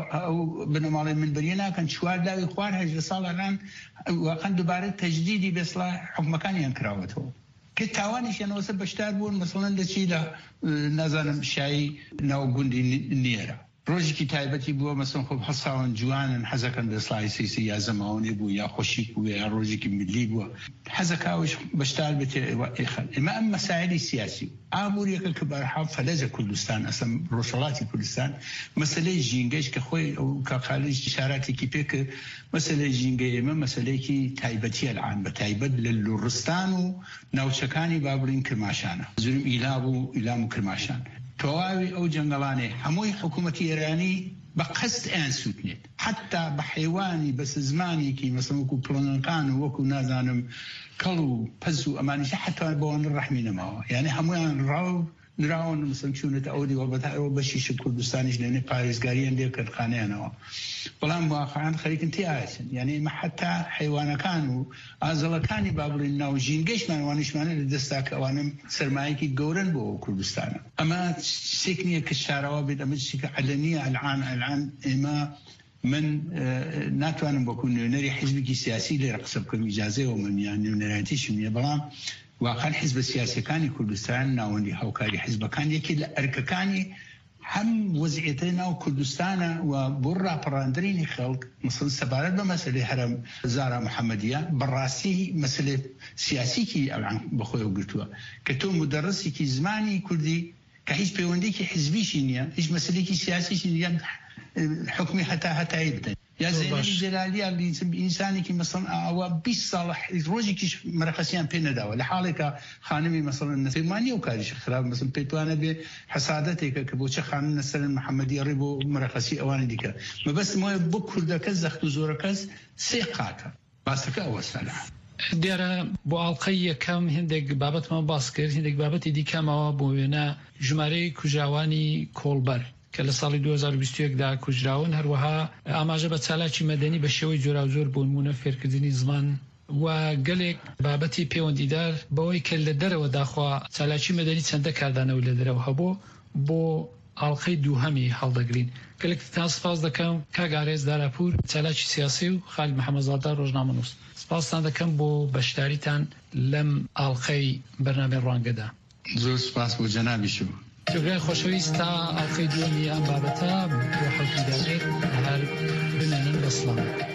او بنمالي من برينا كان شوال داوي خوار هج صار الان وكان دوباره تجديدي باصلاح حكم كان ينكراوته كتاوانش انا وسب بشتار بون مثلا دشي له نازانم شاي نو غوندي نيرا ڕۆژێکی تایبەتی بووە مەسن خۆ هەساون جوانن حەزەکەن دەسڵای سیسی یا زەماوەێ بوو یا خۆشیک بوو یا ڕۆژێکی ملی بووە حەزەکاوش بەشدار بێت ئێمە ئەم مەسایلی سیاسی ئابوووریەکە کە بەرحاڵ فەلەجە کوردستان ئەسم ڕۆژهەڵاتی کوردستان مەسلەی ژینگەش کە خۆی ئەو کاخالیش ئیشاراتێکی پێکە مەسلەی ژینگە ئێمە مەسلەیەکی تایبەتیە العان بە تایبەت لە لوڕستان و ناوچەکانی بابڵین کرماشانە زورم ئیلاب و ئیلام و کرماشان تواوي أو جنگلاني هموي حكومة إيراني بقصد أن سوتنت حتى بحيواني بس زماني كي مثلا وكو بلانقان وكو نازانم كلو بزو أماني حتى بوان الرحمين معه يعني همويان راو نراون مثلا شونة أودي وبشيش كردستانيش لأني باريزقاريان دير كالخانيانا بلان واقعا خليك انتي آيسن يعني ما حتى حيوانا كانوا آزالا كاني بابلين ناو جينجيش من وانش من لدستاك وانم سرمايكي قورن بو كردستانا أما سيكنية كالشاروة بيد أما سيكا علنية العان العان إما من ناتوانم بۆکو نوێنەری حیزبێکی سیاسی لێرە قسە بکەم ئیجازەیەوە من یان نوێنەرایەتیشم نییە بەڵام واقعا حیزبە سیاسەکانی کوردستان ناوەندی هاوکاری حیزبەکان یەکی لە ئەرکەکانی هەم وەزعیەتە ناو کوردستانە و بۆ ڕاپەڕاندنی خەڵک مثلا سەبارەت بە مەسەلەی هەرەم زارا محەممەدیە بەڕاستی مەسەلێ سیاسیکی ئەوان بەخۆی گرتووە کە تۆ مدەڕسێکی زمانی کوردی کە هیچ پەیوەندێکی حیزبیشی نییە هیچ مەسلێکی سیاسیشی نییە حکمی هەتا هەتایی بدەن یا زێنەبی جەلالیە ئینسانێکی مثلا ئەوە بیست ساڵ ڕۆژێکیش مەرەخەسیان پێ نەداوە لە حاڵێکە خانمی مثلا نەفەیمانی و کاریش خراپ مثلا پێتوانە بێ حەسادەتێکە کە بۆچە خانم نەسەرن محەممەدی ڕێ بۆ مەرەخەسی ئەوانی دیکە مەبەست وایە بۆ کوردەکە زەخت و زۆرە کەس سێ قاتە باسەکە ئەوە سەلا دیارە بۆ ئاڵلقەی یەکەم هندێک بابەتمان باس کرد هندێک بابەتی دیکەمەوە بۆ وێنە ژمارەی کوژاوانی کۆڵبەر کە لە ساڵی دو هەزار و بیست و یەکدا کوژراون هەروەها ئاماژە بە چالاکی مەدەنی بە شێوەی جۆرا و زۆر بۆ نمونە فێرکردنی زمان و گەلێک بابەتی پەیوەندیدار بەوەی کە لە دەرەوە داخوا چالاکی مەدەنی چەندە کاردانەوە لە دەرەوە هەبوو بۆ ئاڵلقەی دووهەمی هەڵدەگرین گەلێک تا سپاس دەکەم کاگارێز داراپور چالاکی سیاسی و خالید محەممەدزادا ڕۆژنامەنووس سپاسان دەکەم بۆ بەشداریتان لەم ئاڵلقەی بەرنامەی ڕوانگەدا زۆر سپاس بۆ جەنابیشو جۆگرای خۆشەویست تا ئاڵلقەی دووەمی ئەم بابەتە بۆ حەوتی داگرێت هەر بمێنن بەسڵام